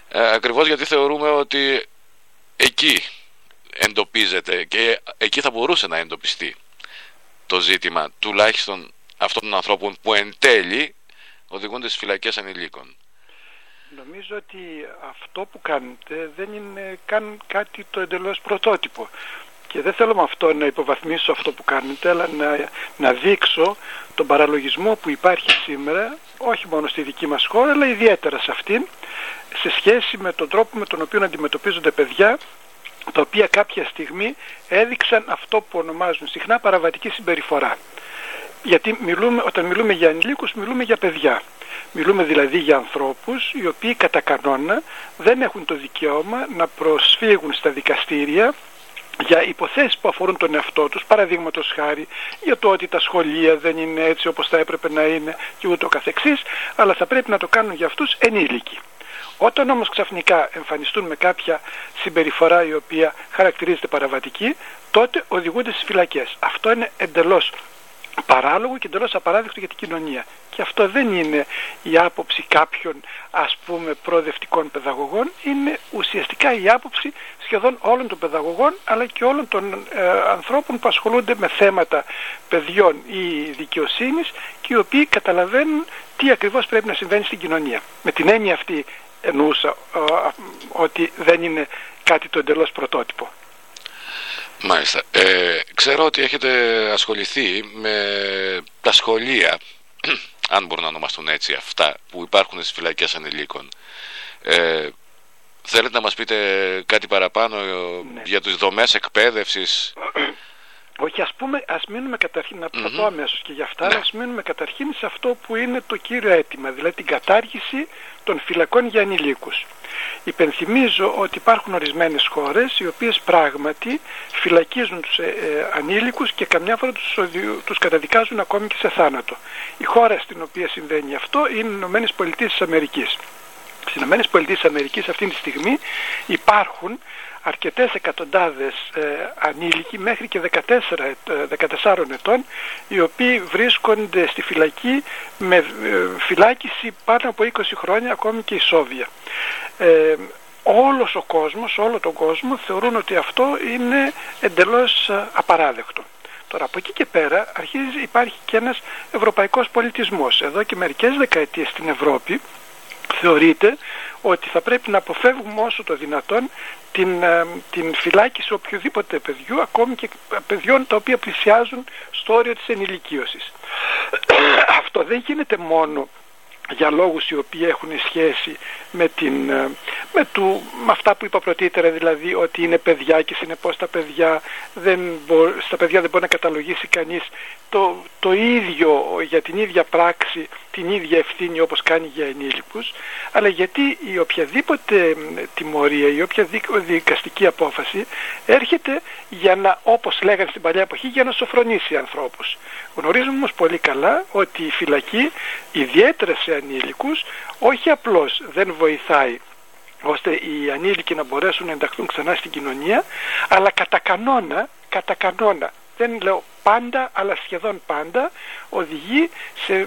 Ε, ακριβώς γιατί θεωρούμε ότι εκεί εντοπίζεται και εκεί θα μπορούσε να εντοπιστεί το ζήτημα τουλάχιστον αυτών των ανθρώπων που εν τέλει οδηγούνται στις φυλακές ανηλίκων. Νομίζω ότι αυτό που κάνετε δεν είναι καν κάτι το εντελώς πρωτότυπο. Και δεν θέλω με αυτό να υποβαθμίσω αυτό που κάνετε, αλλά να, να δείξω τον παραλογισμό που υπάρχει σήμερα, όχι μόνο στη δική μας χώρα, αλλά ιδιαίτερα σε αυτήν, σε σχέση με τον τρόπο με τον οποίο αντιμετωπίζονται παιδιά, τα οποία κάποια στιγμή έδειξαν αυτό που ονομάζουν συχνά παραβατική συμπεριφορά. Γιατί μιλούμε, όταν μιλούμε για ανηλίκους, μιλούμε για παιδιά. Μιλούμε δηλαδή για ανθρώπους οι οποίοι κατά κανόνα δεν έχουν το δικαίωμα να προσφύγουν στα δικαστήρια για υποθέσεις που αφορούν τον εαυτό τους, παραδείγματος χάρη για το ότι τα σχολεία δεν είναι έτσι όπως θα έπρεπε να είναι και ούτω καθεξής, αλλά θα πρέπει να το κάνουν για αυτούς ενήλικοι. Όταν όμως ξαφνικά εμφανιστούν με κάποια συμπεριφορά η οποία χαρακτηρίζεται παραβατική, τότε οδηγούνται στις φυλακές. Αυτό είναι εντελώς παράλογο και εντελώς απαράδεκτο για την κοινωνία. Και αυτό δεν είναι η άποψη κάποιων, ας πούμε, προοδευτικών παιδαγωγών, είναι ουσιαστικά η άποψη σχεδόν όλων των παιδαγωγών, αλλά και όλων των ε, ανθρώπων που ασχολούνται με θέματα παιδιών ή δικαιοσύνης και οι οποίοι καταλαβαίνουν τι ακριβώς πρέπει να συμβαίνει στην κοινωνία. Με την έννοια αυτή εννοούσα ε, ότι δεν είναι κάτι το εντελώς πρωτότυπο. Μάλιστα. Ε, ξέρω ότι έχετε ασχοληθεί με τα σχολεία, αν μπορούν να ονομαστούν έτσι αυτά, που υπάρχουν στις φυλακές ανηλίκων. Ε, θέλετε να μας πείτε κάτι παραπάνω ναι. για τις δομές εκπαίδευσης? Όχι, ας πούμε, ας μείνουμε καταρχήν, να mm-hmm. πω αμέσως και γι' αυτά, ναι. ας μείνουμε καταρχήν σε αυτό που είναι το κύριο αίτημα, δηλαδή την κατάργηση των φυλακών για ανηλίκους. Υπενθυμίζω ότι υπάρχουν ορισμένες χώρες οι οποίες πράγματι φυλακίζουν τους ε, ε, ανήλικους και καμιά φορά τους, τους καταδικάζουν ακόμη και σε θάνατο. Η χώρα στην οποία συμβαίνει αυτό είναι οι Ηνωμένες Πολιτείες της Αμερικής. Στις Ηνωμένες Πολιτείες της Αμερικής αυτή τη στιγμή υπάρχουν αρκετές εκατοντάδες ε, ανήλικοι μέχρι και δεκατέσσερα, δεκατέσσερα ετών, οι οποίοι βρίσκονται στη φυλακή με ε, φυλάκιση πάνω από είκοσι χρόνια, ακόμη και ισόβια. Ε, όλος ο κόσμος, όλο τον κόσμο θεωρούν ότι αυτό είναι εντελώς απαράδεκτο. Τώρα από εκεί και πέρα αρχίζει, υπάρχει και ένας ευρωπαϊκός πολιτισμός. Εδώ και μερικές δεκαετίες στην Ευρώπη θεωρείται ότι θα πρέπει να αποφεύγουμε όσο το δυνατόν την, την φυλάκιση οποιοδήποτε παιδιού, ακόμη και παιδιών τα οποία πλησιάζουν στο όριο της ενηλικίωσης. Αυτό δεν γίνεται μόνο για λόγους οι οποίοι έχουν σχέση με, την, με, του, με αυτά που είπα πρωτήτερα, δηλαδή ότι είναι παιδιά και συνεπώς τα παιδιά δεν μπο, στα παιδιά δεν μπορεί να καταλογίσει κανείς το, το ίδιο για την ίδια πράξη, την ίδια ευθύνη όπως κάνει για ενήλικους, αλλά γιατί η οποιαδήποτε τιμωρία, η όποια δικαστική απόφαση έρχεται για να, όπως λέγανε στην παλιά εποχή, για να σοφρονήσει ανθρώπους. Γνωρίζουμε όμως πολύ καλά ότι η φυλακή, ιδιαίτερα σε ανήλικους, όχι απλώς δεν βοηθάει ώστε οι ανήλικοι να μπορέσουν να ενταχθούν ξανά στην κοινωνία, αλλά κατά κανόνα, κατά κανόνα, δεν λέω πάντα, αλλά σχεδόν πάντα, οδηγεί σε,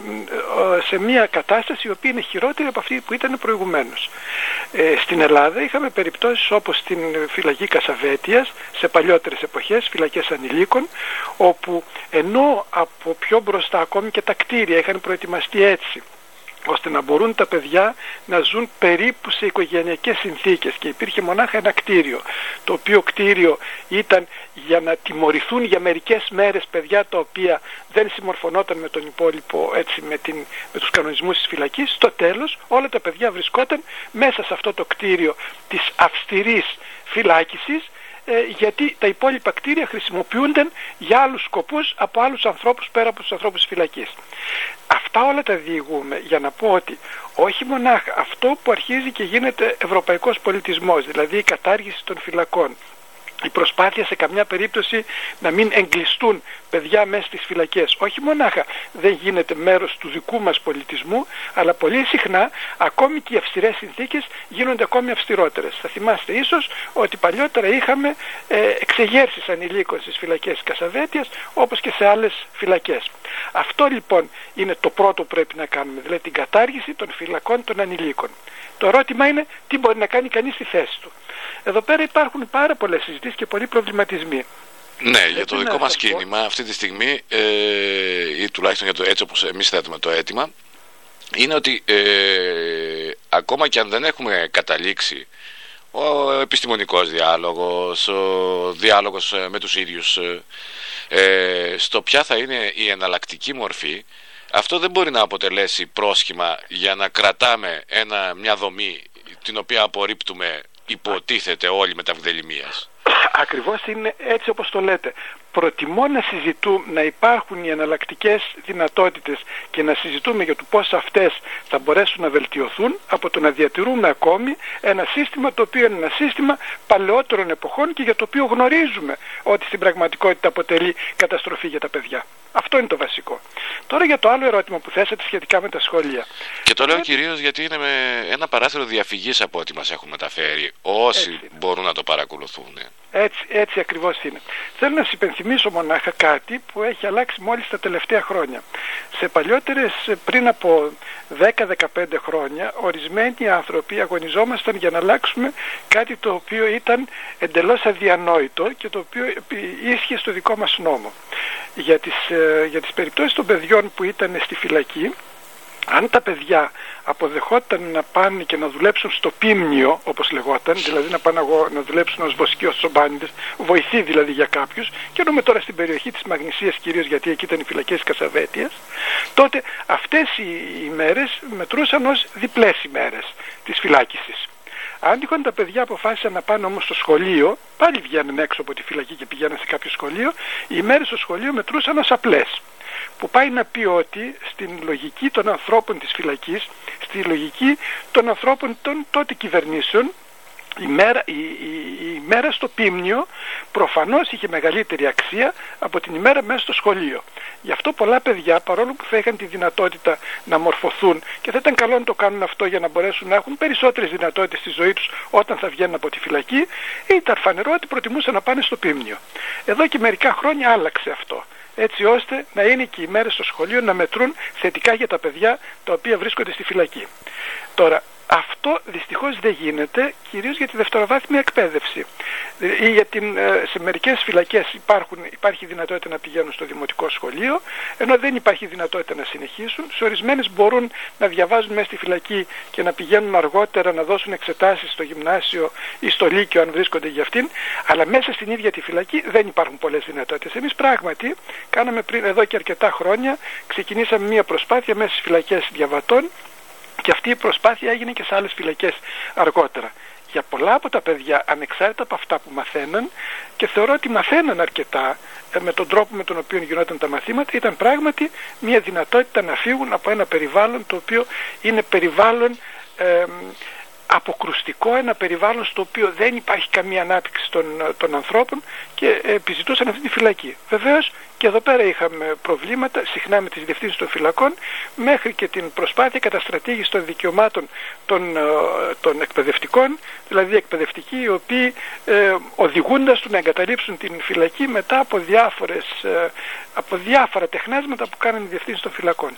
σε μια κατάσταση η οποία είναι χειρότερη από αυτή που ήταν προηγουμένως. Ε, στην Ελλάδα είχαμε περιπτώσεις όπως στην φυλακή Κασαβέτιας, σε παλιότερες εποχές, φυλακές ανηλίκων, όπου ενώ από πιο μπροστά ακόμη και τα κτίρια είχαν προετοιμαστεί έτσι, ώστε να μπορούν τα παιδιά να ζουν περίπου σε οικογενειακές συνθήκες, και υπήρχε μονάχα ένα κτίριο, το οποίο κτίριο ήταν για να τιμωρηθούν για μερικές μέρες παιδιά τα οποία δεν συμμορφωνόταν με τον υπόλοιπο, έτσι, με, την, με τους κανονισμούς της φυλακής. Στο τέλος όλα τα παιδιά βρισκόταν μέσα σε αυτό το κτίριο της αυστηρής φυλάκισης, ε, γιατί τα υπόλοιπα κτίρια χρησιμοποιούνταν για άλλους σκοπούς από άλλους ανθρώπους πέρα από τους ανθρώπους της φυλακής. Αυτά όλα τα διηγούμε για να πω ότι όχι μονάχα αυτό που αρχίζει και γίνεται ευρωπαϊκός πολιτισμός, δηλαδή η κατάργηση των φυλακών, η προσπάθεια σε καμιά περίπτωση να μην εγκλειστούν παιδιά μέσα στις φυλακές, όχι μονάχα δεν γίνεται μέρος του δικού μας πολιτισμού, αλλά πολύ συχνά ακόμη και οι αυστηρές συνθήκες γίνονται ακόμη αυστηρότερες. Θα θυμάστε ίσως ότι παλιότερα είχαμε ε, εξεγέρσεις ανηλίκων στις φυλακές της Κασαβέτιας, όπως και σε άλλες φυλακές. Αυτό λοιπόν είναι το πρώτο που πρέπει να κάνουμε, δηλαδή την κατάργηση των φυλακών των ανηλίκων. Το ερώτημα είναι τι μπορεί να κάνει κανείς στη θέση του. Εδώ πέρα υπάρχουν πάρα πολλές συζητήσεις και πολλοί προβληματισμοί. Ναι, για το δικό μας κίνημα αυτή τη στιγμή, ε, ή τουλάχιστον για το έτσι όπως εμείς θέτουμε το αίτημα, είναι ότι ε, ακόμα και αν δεν έχουμε καταλήξει ο επιστημονικός διάλογος, ο διάλογος με τους ίδιους, ε, στο ποια θα είναι η εναλλακτική μορφή, αυτό δεν μπορεί να αποτελέσει πρόσχημα για να κρατάμε ένα, μια δομή την οποία απορρίπτουμε, υποτίθεται, όλοι με τα βδελημίας. Ακριβώς είναι έτσι όπως το λέτε. Προτιμώ να συζητούμε, να υπάρχουν οι εναλλακτικές δυνατότητες και να συζητούμε για το πώς αυτές θα μπορέσουν να βελτιωθούν, από το να διατηρούμε ακόμη ένα σύστημα το οποίο είναι ένα σύστημα παλαιότερων εποχών και για το οποίο γνωρίζουμε ότι στην πραγματικότητα αποτελεί καταστροφή για τα παιδιά. Αυτό είναι το βασικό. Τώρα για το άλλο ερώτημα που θέσατε σχετικά με τα σχολεία. Και το λέω κυρίως γιατί είναι με ένα παράθυρο διαφυγής από ό,τι μας έχουν μεταφέρει όσοι έτσι μπορούν να το παρακολουθούν. Έτσι, έτσι ακριβώς είναι. Θέλω να σας υπενθυμίσω μονάχα κάτι που έχει αλλάξει μόλις τα τελευταία χρόνια. Σε παλιότερες, πριν από δέκα με δεκαπέντε χρόνια, ορισμένοι άνθρωποι αγωνιζόμασταν για να αλλάξουμε κάτι το οποίο ήταν εντελώς αδιανόητο και το οποίο ίσχυε στο δικό μας νόμο. Για τις, για τις περιπτώσεις των παιδιών που ήταν στη φυλακή, αν τα παιδιά αποδεχόταν να πάνε και να δουλέψουν στο πίμνιο, όπως λεγόταν, δηλαδή να πάνε να δουλέψουν ως βοσκοί, ως τσομπάνιδες, βοηθοί δηλαδή για κάποιους, και εννοούμε τώρα στην περιοχή της Μαγνησίας κυρίως, γιατί εκεί ήταν οι φυλακές της Κασαβέτειας, τότε αυτές οι ημέρες μετρούσαν ως διπλές ημέρες της φυλάκισης. Αν τυχόν τα παιδιά αποφάσισαν να πάνε όμως στο σχολείο, πάλι βγαίνουν έξω από τη φυλακή και πηγαίνουν σε κάποιο σχολείο, οι ημέρες στο σχολείο μετρούσαν ως απλές. Που πάει να πει ότι στην λογική των ανθρώπων της φυλακής, στη λογική των ανθρώπων των τότε κυβερνήσεων, η μέρα, η, η, η μέρα στο πίμνιο προφανώς είχε μεγαλύτερη αξία από την ημέρα μέσα στο σχολείο. Γι' αυτό πολλά παιδιά, παρόλο που θα είχαν τη δυνατότητα να μορφωθούν, και θα ήταν καλό να το κάνουν αυτό για να μπορέσουν να έχουν περισσότερες δυνατότητες στη ζωή τους όταν θα βγαίνουν από τη φυλακή, ήταν φανερό ότι προτιμούσαν να πάνε στο πίμνιο. Εδώ και μερικά χρόνια άλλαξε αυτό, έτσι ώστε να είναι και οι μέρες στο σχολείο να μετρούν θετικά για τα παιδιά τα οποία βρίσκονται στη φυλακή. Τώρα, αυτό δυστυχώς δεν γίνεται, κυρίως για τη δευτεροβάθμια εκπαίδευση. Ή για την, σε μερικές φυλακές υπάρχουν, υπάρχει δυνατότητα να πηγαίνουν στο δημοτικό σχολείο, ενώ δεν υπάρχει δυνατότητα να συνεχίσουν. Σε ορισμένες μπορούν να διαβάζουν μέσα στη φυλακή και να πηγαίνουν αργότερα να δώσουν εξετάσεις στο γυμνάσιο ή στο λύκειο αν βρίσκονται για αυτήν, αλλά μέσα στην ίδια τη φυλακή δεν υπάρχουν πολλές δυνατότητες. Εμείς πράγματι κάναμε πριν εδώ και αρκετά χρόνια, ξεκινήσαμε μια προσπάθεια μέσα στις φυλακές διαβατών, και αυτή η προσπάθεια έγινε και σε άλλες φυλακές αργότερα. Για πολλά από τα παιδιά, ανεξάρτητα από αυτά που μαθαίναν, και θεωρώ ότι μαθαίναν αρκετά με τον τρόπο με τον οποίο γινόταν τα μαθήματα, ήταν πράγματι μια δυνατότητα να φύγουν από ένα περιβάλλον το οποίο είναι περιβάλλον ε, αποκρουστικό, ένα περιβάλλον στο οποίο δεν υπάρχει καμία ανάπτυξη των, των ανθρώπων, και επιζητούσαν αυτή τη φυλακή. Βεβαίως και εδώ πέρα είχαμε προβλήματα συχνά με τις διευθύνσεις των φυλακών, μέχρι και την προσπάθεια καταστρατήγησης των δικαιωμάτων των, των εκπαιδευτικών, δηλαδή εκπαιδευτικοί οι οποίοι ε, οδηγούντας του να εγκαταλείψουν την φυλακή μετά από, διάφορες, ε, από διάφορα τεχνάσματα που κάνουν οι διευθύνσεις των φυλακών.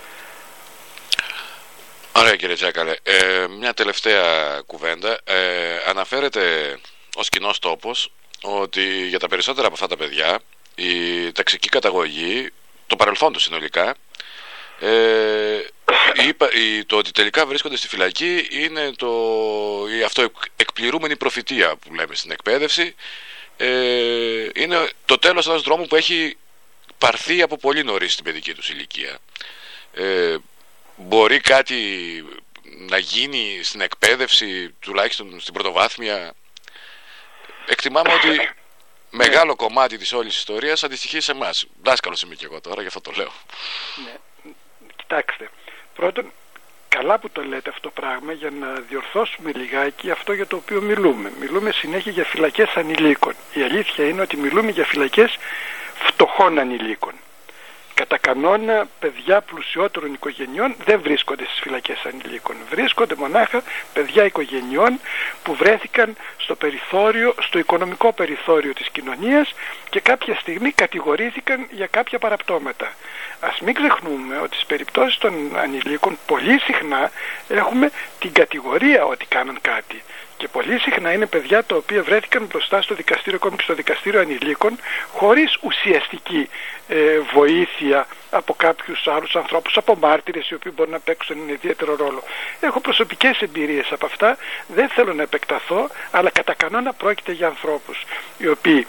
Ωραία κύριε Τσάκαλε, ε, μια τελευταία κουβέντα. Ε, αναφέρεται ως κοινός τόπος ότι για τα περισσότερα από αυτά τα παιδιά η ταξική καταγωγή, το παρελθόν του συνολικά, ε, η, η, το ότι τελικά βρίσκονται στη φυλακή είναι το, η αυτοεκπληρούμενη προφητεία που λέμε στην εκπαίδευση, ε, είναι το τέλος ενός δρόμου που έχει πάρθει από πολύ νωρίς στην παιδική τους ηλικία. Ε, Μπορεί κάτι να γίνει στην εκπαίδευση, τουλάχιστον στην πρωτοβάθμια? Εκτιμάμε ότι μεγάλο κομμάτι της όλης ιστορίας αντιστοιχεί σε εμάς. Δάσκαλος είμαι και εγώ τώρα, γι' αυτό το λέω. Ναι. Κοιτάξτε, πρώτον, καλά που το λέτε αυτό το πράγμα, για να διορθώσουμε λιγάκι αυτό για το οποίο μιλούμε. Μιλούμε συνέχεια για φυλακές ανηλίκων. Η αλήθεια είναι ότι μιλούμε για φυλακές φτωχών ανηλίκων. Κατά κανόνα, παιδιά πλουσιότερων οικογενειών δεν βρίσκονται στις φυλακές ανηλίκων. Βρίσκονται μονάχα παιδιά οικογενειών που βρέθηκαν στο περιθώριο, στο οικονομικό περιθώριο της κοινωνίας και κάποια στιγμή κατηγορήθηκαν για κάποια παραπτώματα. Ας μην ξεχνούμε ότι στις περιπτώσεις των ανηλίκων πολύ συχνά έχουμε την κατηγορία ότι κάναν κάτι. Και πολύ συχνά είναι παιδιά τα οποία βρέθηκαν μπροστά στο δικαστήριο, ακόμη και στο δικαστήριο ανηλίκων, χωρίς ουσιαστική ε, βοήθεια από κάποιους άλλους ανθρώπους, από μάρτυρες οι οποίοι μπορούν να παίξουν ένα ιδιαίτερο ρόλο. Έχω προσωπικές εμπειρίες από αυτά, δεν θέλω να επεκταθώ, αλλά κατά κανόνα πρόκειται για ανθρώπους οι οποίοι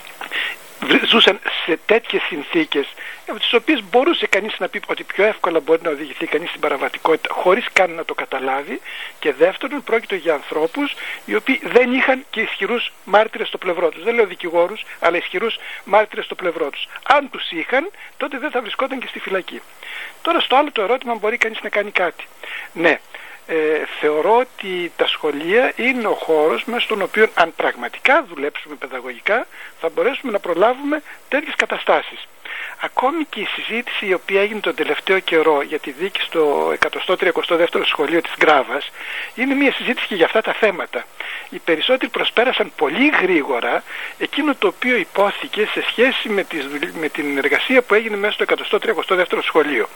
ζούσαν σε τέτοιες συνθήκες, από τις οποίες μπορούσε κανείς να πει ότι πιο εύκολα μπορεί να οδηγηθεί κανείς στην παραβατικότητα χωρίς καν να το καταλάβει, και δεύτερον πρόκειται για ανθρώπους οι οποίοι δεν είχαν και ισχυρούς μάρτυρες στο πλευρό τους. Δεν λέω δικηγόρους, αλλά ισχυρούς μάρτυρες στο πλευρό τους. Αν τους είχαν, τότε δεν θα βρισκόταν και στη φυλακή. Τώρα στο άλλο το ερώτημα, μπορεί κανείς να κάνει κάτι. Ναι. Ε, θεωρώ ότι τα σχολεία είναι ο χώρος μέσα στον οποίο, αν πραγματικά δουλέψουμε παιδαγωγικά, θα μπορέσουμε να προλάβουμε τέτοιες καταστάσεις. Ακόμη και η συζήτηση η οποία έγινε τον τελευταίο καιρό για τη δίκη στο εκατό τριακοστό δεύτερο σχολείο της Γκράβας είναι μια συζήτηση και για αυτά τα θέματα. Οι περισσότεροι προσπέρασαν πολύ γρήγορα εκείνο το οποίο υπόθηκε σε σχέση με, τις, με την εργασία που έγινε μέσα στο εκατό τριακοστό δεύτερο σχολείο.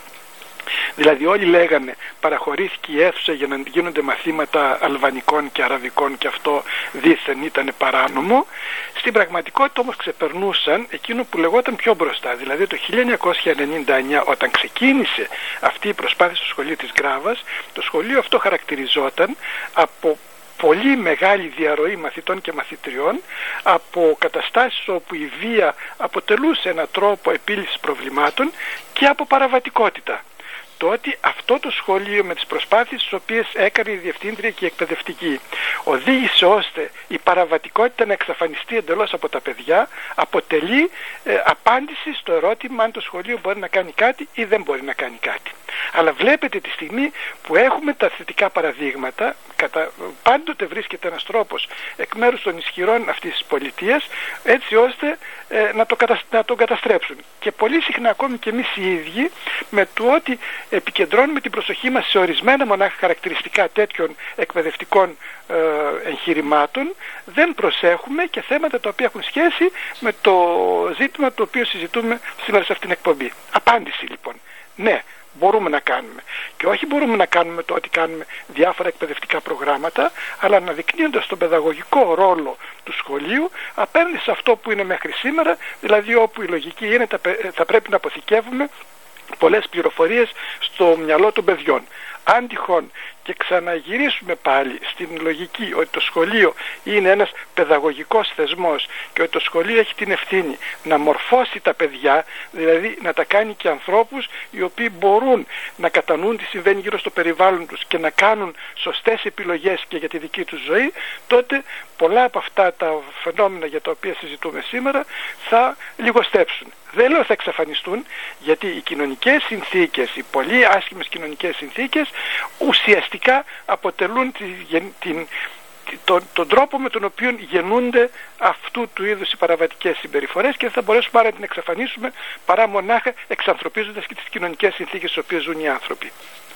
Δηλαδή όλοι λέγανε παραχωρήθηκε η αίθουσα για να γίνονται μαθήματα αλβανικών και αραβικών και αυτό δήθεν ήταν παράνομο. Στην πραγματικότητα όμως ξεπερνούσαν εκείνο που λεγόταν πιο μπροστά. Δηλαδή το χίλια εννιακόσια ενενήντα εννιά, όταν ξεκίνησε αυτή η προσπάθεια στο σχολείο της Γκράβας, το σχολείο αυτό χαρακτηριζόταν από πολύ μεγάλη διαρροή μαθητών και μαθητριών, από καταστάσεις όπου η βία αποτελούσε ένα τρόπο επίλυσης προβλημάτων και από παραβατικότητα. Το ότι αυτό το σχολείο με τις προσπάθειες τις οποίες έκανε η διευθύντρια και η εκπαιδευτική οδήγησε ώστε η παραβατικότητα να εξαφανιστεί εντελώς από τα παιδιά, αποτελεί ε, απάντηση στο ερώτημα αν το σχολείο μπορεί να κάνει κάτι ή δεν μπορεί να κάνει κάτι. Αλλά βλέπετε τη στιγμή που έχουμε τα θετικά παραδείγματα, κατα... πάντοτε βρίσκεται ένας τρόπος εκ μέρους των ισχυρών αυτής της πολιτείας έτσι ώστε ε, να, το κατασ... να τον καταστρέψουν. Και πολύ συχνά ακόμη και εμείς οι ίδιοι με το ότι επικεντρώνουμε την προσοχή μας σε ορισμένα μονάχα χαρακτηριστικά τέτοιων εκπαιδευτικών ε, εγχειρημάτων, δεν προσέχουμε και θέματα τα οποία έχουν σχέση με το ζήτημα το οποίο συζητούμε σήμερα σε αυτήν την εκπομπή. Απάντηση λοιπόν, ναι, μπορούμε να κάνουμε. Και όχι μπορούμε να κάνουμε το ότι κάνουμε διάφορα εκπαιδευτικά προγράμματα, αλλά αναδεικνύοντας τον παιδαγωγικό ρόλο του σχολείου απέναντι σε αυτό που είναι μέχρι σήμερα, δηλαδή όπου η λογική είναι θα πρέπει να αποθηκεύουμε πολλές πληροφορίες στο μυαλό των παιδιών. Αν τυχόν και ξαναγυρίσουμε πάλι στην λογική ότι το σχολείο είναι ένας παιδαγωγικός θεσμός και ότι το σχολείο έχει την ευθύνη να μορφώσει τα παιδιά, δηλαδή να τα κάνει και ανθρώπους οι οποίοι μπορούν να κατανοούν τι συμβαίνει γύρω στο περιβάλλον τους και να κάνουν σωστές επιλογές και για τη δική τους ζωή, τότε πολλά από αυτά τα φαινόμενα για τα οποία συζητούμε σήμερα θα λιγοστέψουν. Δεν λέω θα εξαφανιστούν, γιατί οι κοινωνικές συνθήκες, οι πολύ άσχημες κοινωνικές συνθήκες ουσιαστικά αποτελούν την, την, τον, τον τρόπο με τον οποίο γεννούνται αυτού του είδους οι παραβατικές συμπεριφορές και δεν θα μπορέσουμε άρα να την εξαφανίσουμε παρά μονάχα εξανθρωπίζοντας και τις κοινωνικές συνθήκες στις οποίες ζουν οι άνθρωποι.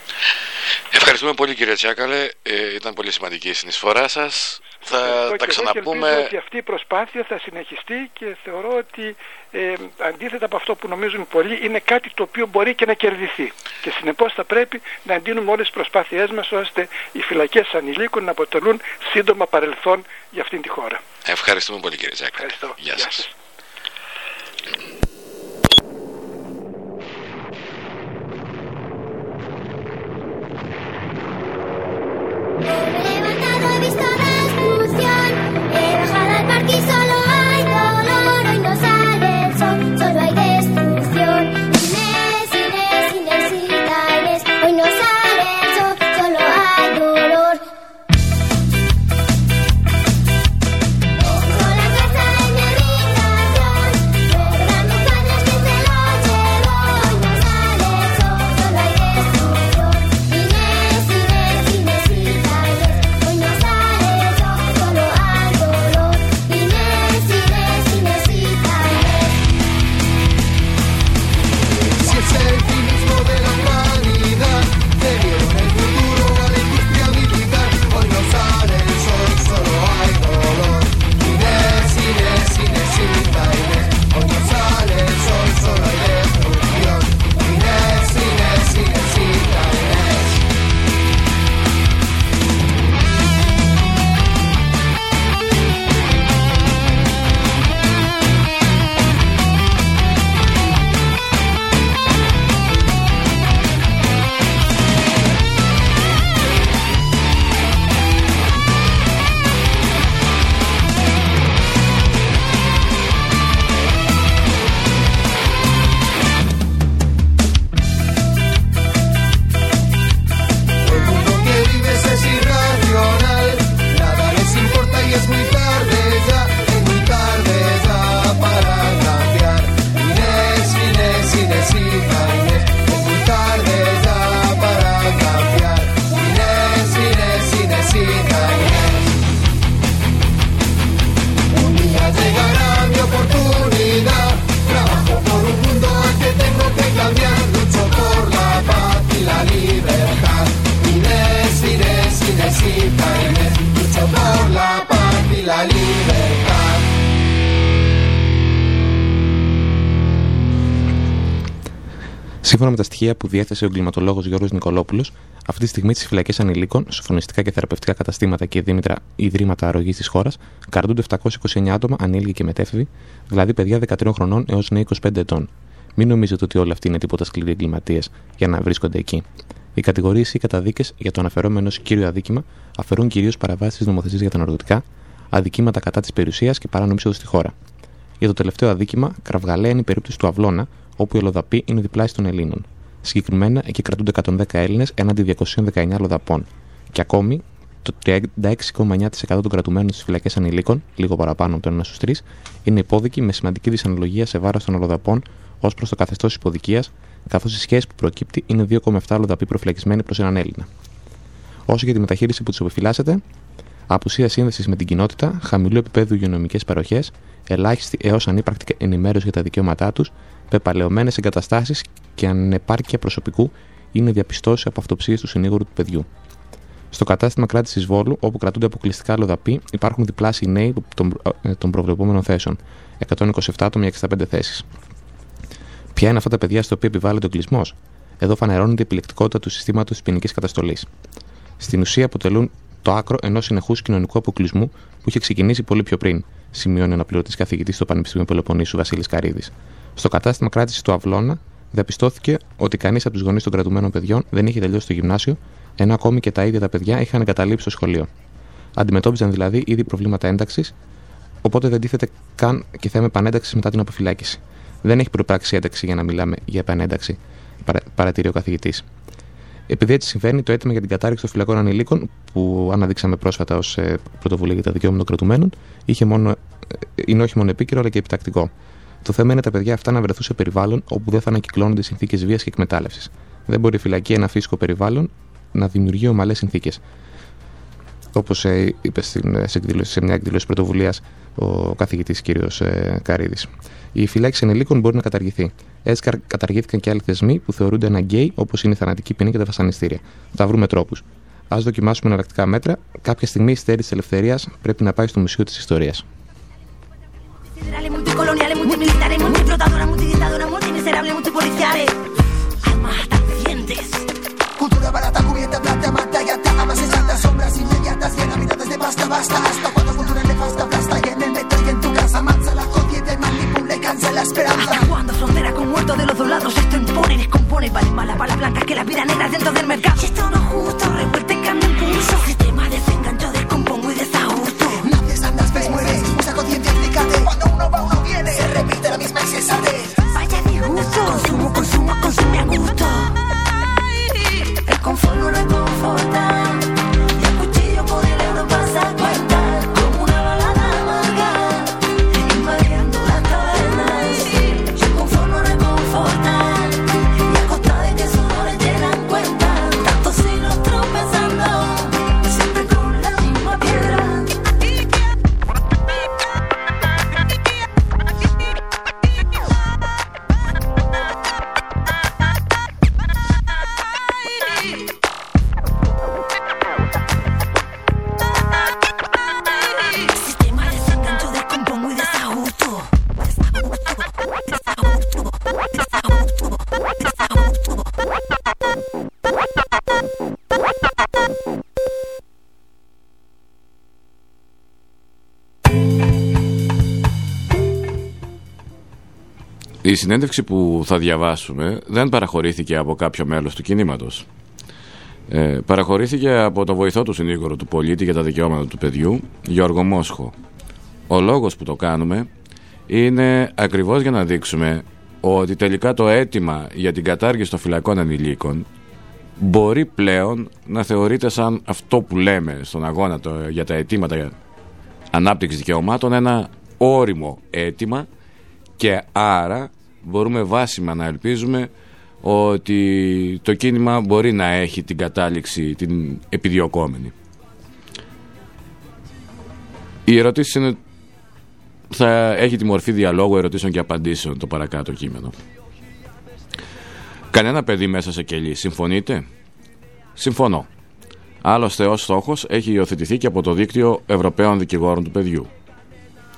Ευχαριστούμε πολύ κύριε Τσιάκαλε, ε, ήταν πολύ σημαντική η συνεισφορά σας. Θα Ευχαριστώ τα ξαναπούμε. Και ότι αυτή η προσπάθεια θα συνεχιστεί και θεωρώ ότι ε, αντίθετα από αυτό που νομίζουν πολλοί είναι κάτι το οποίο μπορεί και να κερδιθεί. Και συνεπώς θα πρέπει να εντείνουμε όλες τις προσπάθειές μας ώστε οι φυλακές ανηλίκων να αποτελούν σύντομα παρελθόν για αυτήν τη χώρα. Ευχαριστούμε πολύ κύριε Τσιάκαλε. Ευχαριστώ. Γεια σας. Ojo la casa de mi amiga. Σύμφωνα με τα στοιχεία που διέθεσε ο εγκληματολόγος Γιώργος Νικολόπουλος, αυτή τη στιγμή στις φυλακές ανηλίκων, σοφρονιστικά και θεραπευτικά καταστήματα και ιδρύματα αρρωγής της χώρας κρατούνται επτακόσια είκοσι εννέα άτομα ανήλικοι και μετέφηβοι, δηλαδή παιδιά δεκατρών χρονών έως νέοι είκοσι πέντε ετών. Μην νομίζετε ότι όλοι αυτοί είναι τίποτα σκληροί εγκληματίες για να βρίσκονται εκεί. Οι κατηγορίες ή καταδίκες για το αναφερόμενο κύριο αδίκημα αφαιρούν κυρίως παραβάσεις της νομοθεσίας για τα ναρκωτικά, αδικήματα κατά της περιουσίας και παράνομη είσοδο στη χώρα. Για το τελευταίο αδίκημα, κραυγαλαία είναι η περίπτωση του Αυλώνα, όπου οι Λοδαποί είναι διπλάσιοι των Ελλήνων. Συγκεκριμένα, εκεί κρατούνται εκατόν δέκα Έλληνες έναντι διακόσια δεκαεννέα Λοδαπών. Και ακόμη, το τριάντα έξι κόμμα εννέα τοις εκατό των κρατουμένων στις φυλακές ανηλίκων, λίγο παραπάνω από το ένα στους τρεις, είναι υπόδικοι με σημαντική δυσαναλογία σε βάρος των Λοδαπών ως προς το καθεστώς υποδικίας, καθώς η σχέση που προκύπτει είναι δύο κόμμα επτά Λοδαποί προφυλακισμένοι προς έναν Έλληνα. Όσο για τη μεταχείριση που τους επιφυλάσσεται, απουσία σύνδεσης με την κοινότητα, χαμηλού επίπεδου υγειονομικές παροχές, ελάχιστη έως ανύπαρκτη ενημέρωση για τα δικαιώματά τους, πεπαλαιωμένες εγκαταστάσεις και ανεπάρκεια προσωπικού είναι διαπιστώσεις από αυτοψίες του συνήγορου του παιδιού. Στο κατάστημα κράτησης Βόλου, όπου κρατούνται αποκλειστικά Λοδαποί, υπάρχουν διπλάσιοι νέοι των, των προβλεπόμενων θέσεων, εκατόν είκοσι επτά άτομα για εξήντα πέντε θέσεις. Ποια είναι αυτά τα παιδιά στα οποία επιβάλλεται ο κλεισμός? Εδώ φανερώνεται η επιλεκτικότητα του συστήματος της ποινικής καταστολής. Στην ουσία αποτελούν το άκρο ενός συνεχούς κοινωνικού αποκλεισμού που είχε ξεκινήσει πολύ πιο πριν, σημειώνει ο αναπληρωτής καθηγητής στο Πανεπιστήμιο Πελοποννήσου Βασίλης Καρίδης. Στο κατάστημα κράτησης του Αυλώνα, διαπιστώθηκε ότι κανείς από τους γονείς των κρατουμένων παιδιών δεν είχε τελειώσει το γυμνάσιο, ενώ ακόμη και τα ίδια τα παιδιά είχαν εγκαταλείψει το σχολείο. Αντιμετώπιζαν δηλαδή ήδη προβλήματα ένταξης, οπότε δεν τίθεται καν και θέμα επανένταξης μετά την αποφυλάκηση. Δεν έχει προπράξει ένταξη για να μιλάμε για επανένταξη, παρατηρεί ο καθηγητής. Επειδή έτσι συμβαίνει, το αίτημα για την κατάρριξη των φυλακών ανηλίκων, που αναδείξαμε πρόσφατα ως πρωτοβουλία για τα δικαιώματα των κρατουμένων, είχε μόνο, είναι όχι μόνο επίκαιρο αλλά και επιτακτικό. Το θέμα είναι τα παιδιά αυτά να βρεθούν σε περιβάλλον όπου δεν θα ανακυκλώνονται συνθήκες βίας και εκμετάλλευσης. Δεν μπορεί η φυλακή, ένα φύσικο περιβάλλον, να δημιουργεί ομαλές συνθήκες. Όπως ε, είπε στην, σε, εκδήλωση, σε μια εκδήλωση πρωτοβουλίας ο καθηγητής κ. Καρίδης. Η φυλάκιση ανηλίκων μπορεί να καταργηθεί. Έτσι καταργήθηκαν και άλλοι θεσμοί που θεωρούνται αναγκαίοι, όπως είναι η θανατική ποινή και τα βασανιστήρια. Θα βρούμε τρόπους. Ας δοκιμάσουμε εναλλακτικά μέτρα. Κάποια στιγμή η στέρηση της ελευθερίας πρέπει να πάει στο Μουσείο της Ιστορίας. Cultura barata, cubierta, plata, mata y ata, amas exactas, sombras inmediatas, bien habitantes de basta, basta, hasta cuando cultura nefasta, aplasta y en el metro y en tu casa, mansa la jodienda y manipula y cansa la esperanza. Hasta cuando frontera con muertos de los dos lados, esto impone y descompone, vale más la bala blanca que la vida negra dentro del mercado. Y esto no es justo, revuelta y cambio impulso, sistema desengancho, descompongo y desajusto. Naces, andas, ves, mueres, usa conciencia, explícate, cuando uno va, uno viene, se repite la misma excesate. Vaya disgusto, consumo, consumo, consume a gusto. El confort no reconforta y el cuchillo por el euro pasa a cuenta como una balada amarga invadiendo las tabernas. Y el confort no reconforta y a costa de que sudores llenan cuenta. Tantos siglos tropezando siempre con la misma piedra. Η συνέντευξη που θα διαβάσουμε δεν παραχωρήθηκε από κάποιο μέλος του κινήματος. Ε, παραχωρήθηκε από τον βοηθό του συνήγορου του πολίτη για τα δικαιώματα του παιδιού, Γιώργο Μόσχο. Ο λόγος που το κάνουμε είναι ακριβώς για να δείξουμε ότι τελικά το αίτημα για την κατάργηση των φυλακών ανηλίκων μπορεί πλέον να θεωρείται σαν αυτό που λέμε στον αγώνα το, για τα αιτήματα ανάπτυξης δικαιωμάτων, ένα όριμο αίτημα, και άρα μπορούμε βάσιμα να ελπίζουμε ότι το κίνημα μπορεί να έχει την κατάληξη, την επιδιωκόμενη. Η ερωτήση είναι, θα έχει τη μορφή διαλόγου, ερωτήσεων και απαντήσεων το παρακάτω κείμενο. Κανένα παιδί μέσα σε κελί, συμφωνείτε? Συμφωνώ. Άλλωστε ως στόχος έχει υιοθετηθεί και από το Δίκτυο Ευρωπαίων Δικηγόρων του Παιδιού.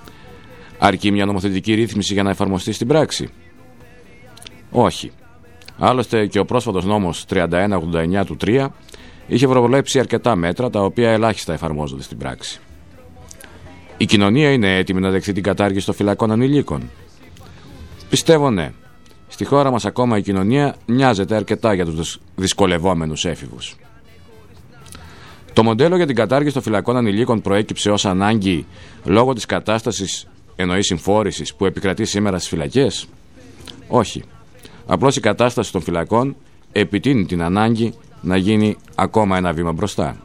Αρκεί μια νομοθετική ρύθμιση για να εφαρμοστεί στην πράξη? Όχι. Άλλωστε και ο πρόσφατος νόμος τριάντα ένα ογδόντα εννιά του τρία είχε προβλέψει αρκετά μέτρα τα οποία ελάχιστα εφαρμόζονται στην πράξη. Η κοινωνία είναι έτοιμη να δεχθεί την κατάργηση των φυλακών ανηλίκων? Πιστεύω ναι. Στη χώρα μας ακόμα η κοινωνία νοιάζεται αρκετά για τους δυσκολευόμενους έφηβους. Το μοντέλο για την κατάργηση των φυλακών ανηλίκων προέκυψε ως ανάγκη λόγω της κατάστασης εννοείς συμφόρησης που επικρατεί σήμερα στις φυλακές? Όχι. Απλώς η κατάσταση των φυλακών επιτείνει την ανάγκη να γίνει ακόμα ένα βήμα μπροστά.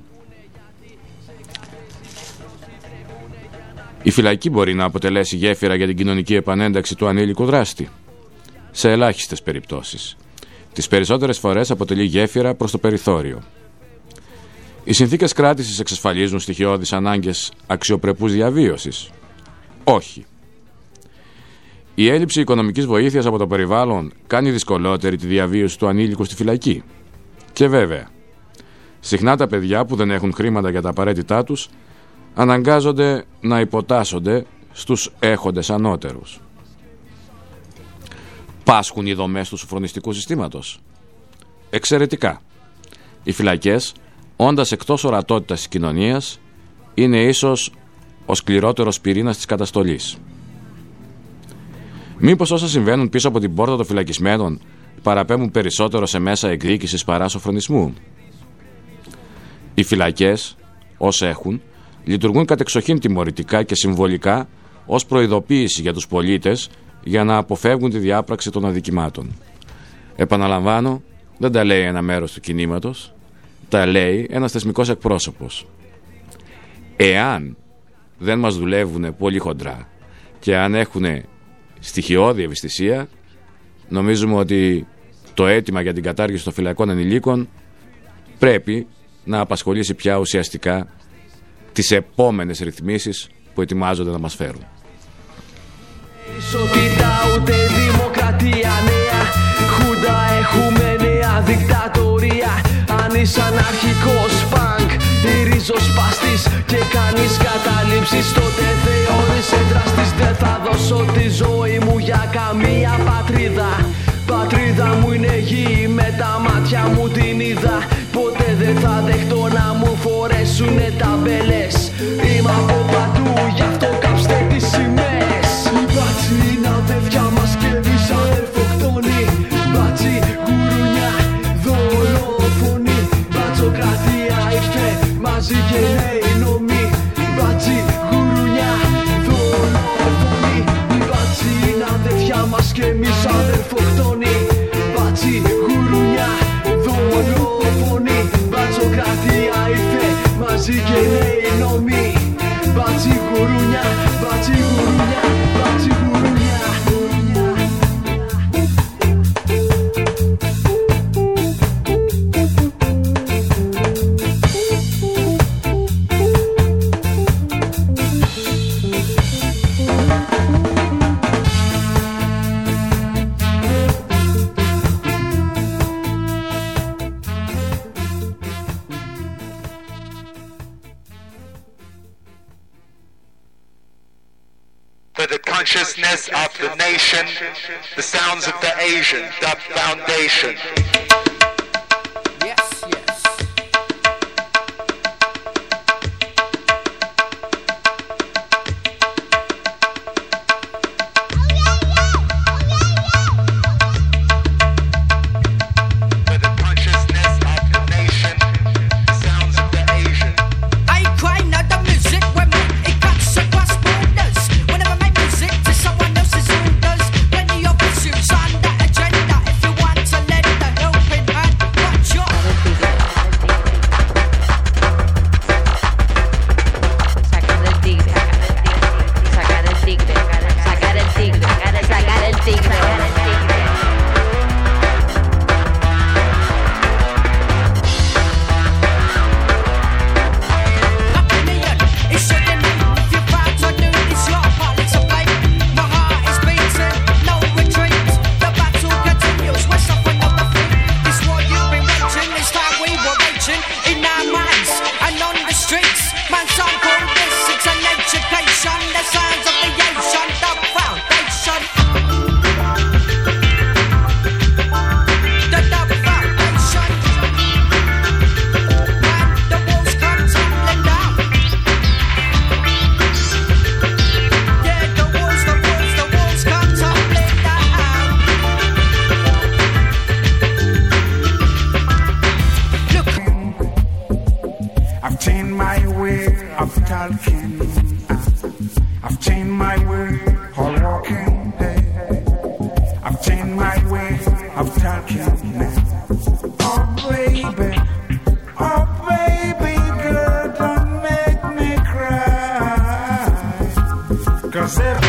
Η φυλακή μπορεί να αποτελέσει γέφυρα για την κοινωνική επανένταξη του ανήλικου δράστη. Σε ελάχιστες περιπτώσεις. Τις περισσότερες φορές αποτελεί γέφυρα προς το περιθώριο. Οι συνθήκες κράτησης εξασφαλίζουν στοιχειώδεις ανάγκες αξιοπρεπούς διαβίωσης? Όχι. Η έλλειψη οικονομικής βοήθειας από το περιβάλλον κάνει δυσκολότερη τη διαβίωση του ανήλικου στη φυλακή. Και βέβαια, συχνά τα παιδιά που δεν έχουν χρήματα για τα απαραίτητά τους αναγκάζονται να υποτάσσονται στους έχοντες ανώτερους. Πάσχουν οι δομές του σοφρονιστικού συστήματος? Εξαιρετικά. Οι φυλακές, όντας εκτός ορατότητας της κοινωνίας, είναι ίσως ο σκληρότερος πυρήνας της καταστολής. Μήπως όσα συμβαίνουν πίσω από την πόρτα των φυλακισμένων παραπέμπουν περισσότερο σε μέσα εκδίκησης παρά σοφρονισμού? Οι φυλακές, όσα έχουν, λειτουργούν κατεξοχήν τιμωρητικά και συμβολικά ως προειδοποίηση για τους πολίτες για να αποφεύγουν τη διάπραξη των αδικημάτων. Επαναλαμβάνω, δεν τα λέει ένα μέρος του κινήματος, τα λέει ένας θεσμικός εκπρόσωπος. Εάν δεν μας δουλεύουν πολύ χοντρά και αν έχουν στοιχειώδη ευαισθησία, νομίζουμε ότι το αίτημα για την κατάργηση των φυλακών ανηλίκων πρέπει να απασχολήσει πια ουσιαστικά τις επόμενες ρυθμίσεις που ετοιμάζονται να μας φέρουν. Ισότητα ούτε δημοκρατία νέα, χούντα έχουμε νέα δικτατορία. Αν είσαι αναρχικός πανκ ή ριζοσπαστής και κάνεις καταλήψεις, τότε θεωρείσαι δράστης. Δεν θα δώσω τη ζωή μου για καμία πατρίδα. Πατρίδα μου είναι γη, με τα μάτια μου την είδα. Ποτέ δεν θα δεχτώ να μου φορέσουνε ταμπέλες. Είμαι από παντού, γι' αυτό κάψτε τις σημαίες. Οι μπάτσι είναι αδεύια μας και εμείς αδερφοκτόνοι. Μπάτσι γουρουνιά, δολοφονή. Μπατσοκρατία ήρθε μαζί και νέοι νόμοι. Μπάτσι γουρουνιά, δολοφονή. Οι μπάτσι είναι αδεύια μας και εμείς αδερφοκτόνοι. Μπάτσι γουρουνιά, δολοφονή. Μπατσοκρατία ήρθε μαζί και νέοι νόμοι. Μπάτσι γουρουνιά, μπάτσι γουρουνιά, μπάτσι γουρουνιά. Consciousness of the nation, the sounds of the Asian Dub Foundation. Yes, yes. Someone else's orders, plenty of issues on that agenda. If you want to let the help of talking. I've changed my way of walking. I've changed my way of talking now. Oh baby, oh baby girl, don't make me cry. Cause every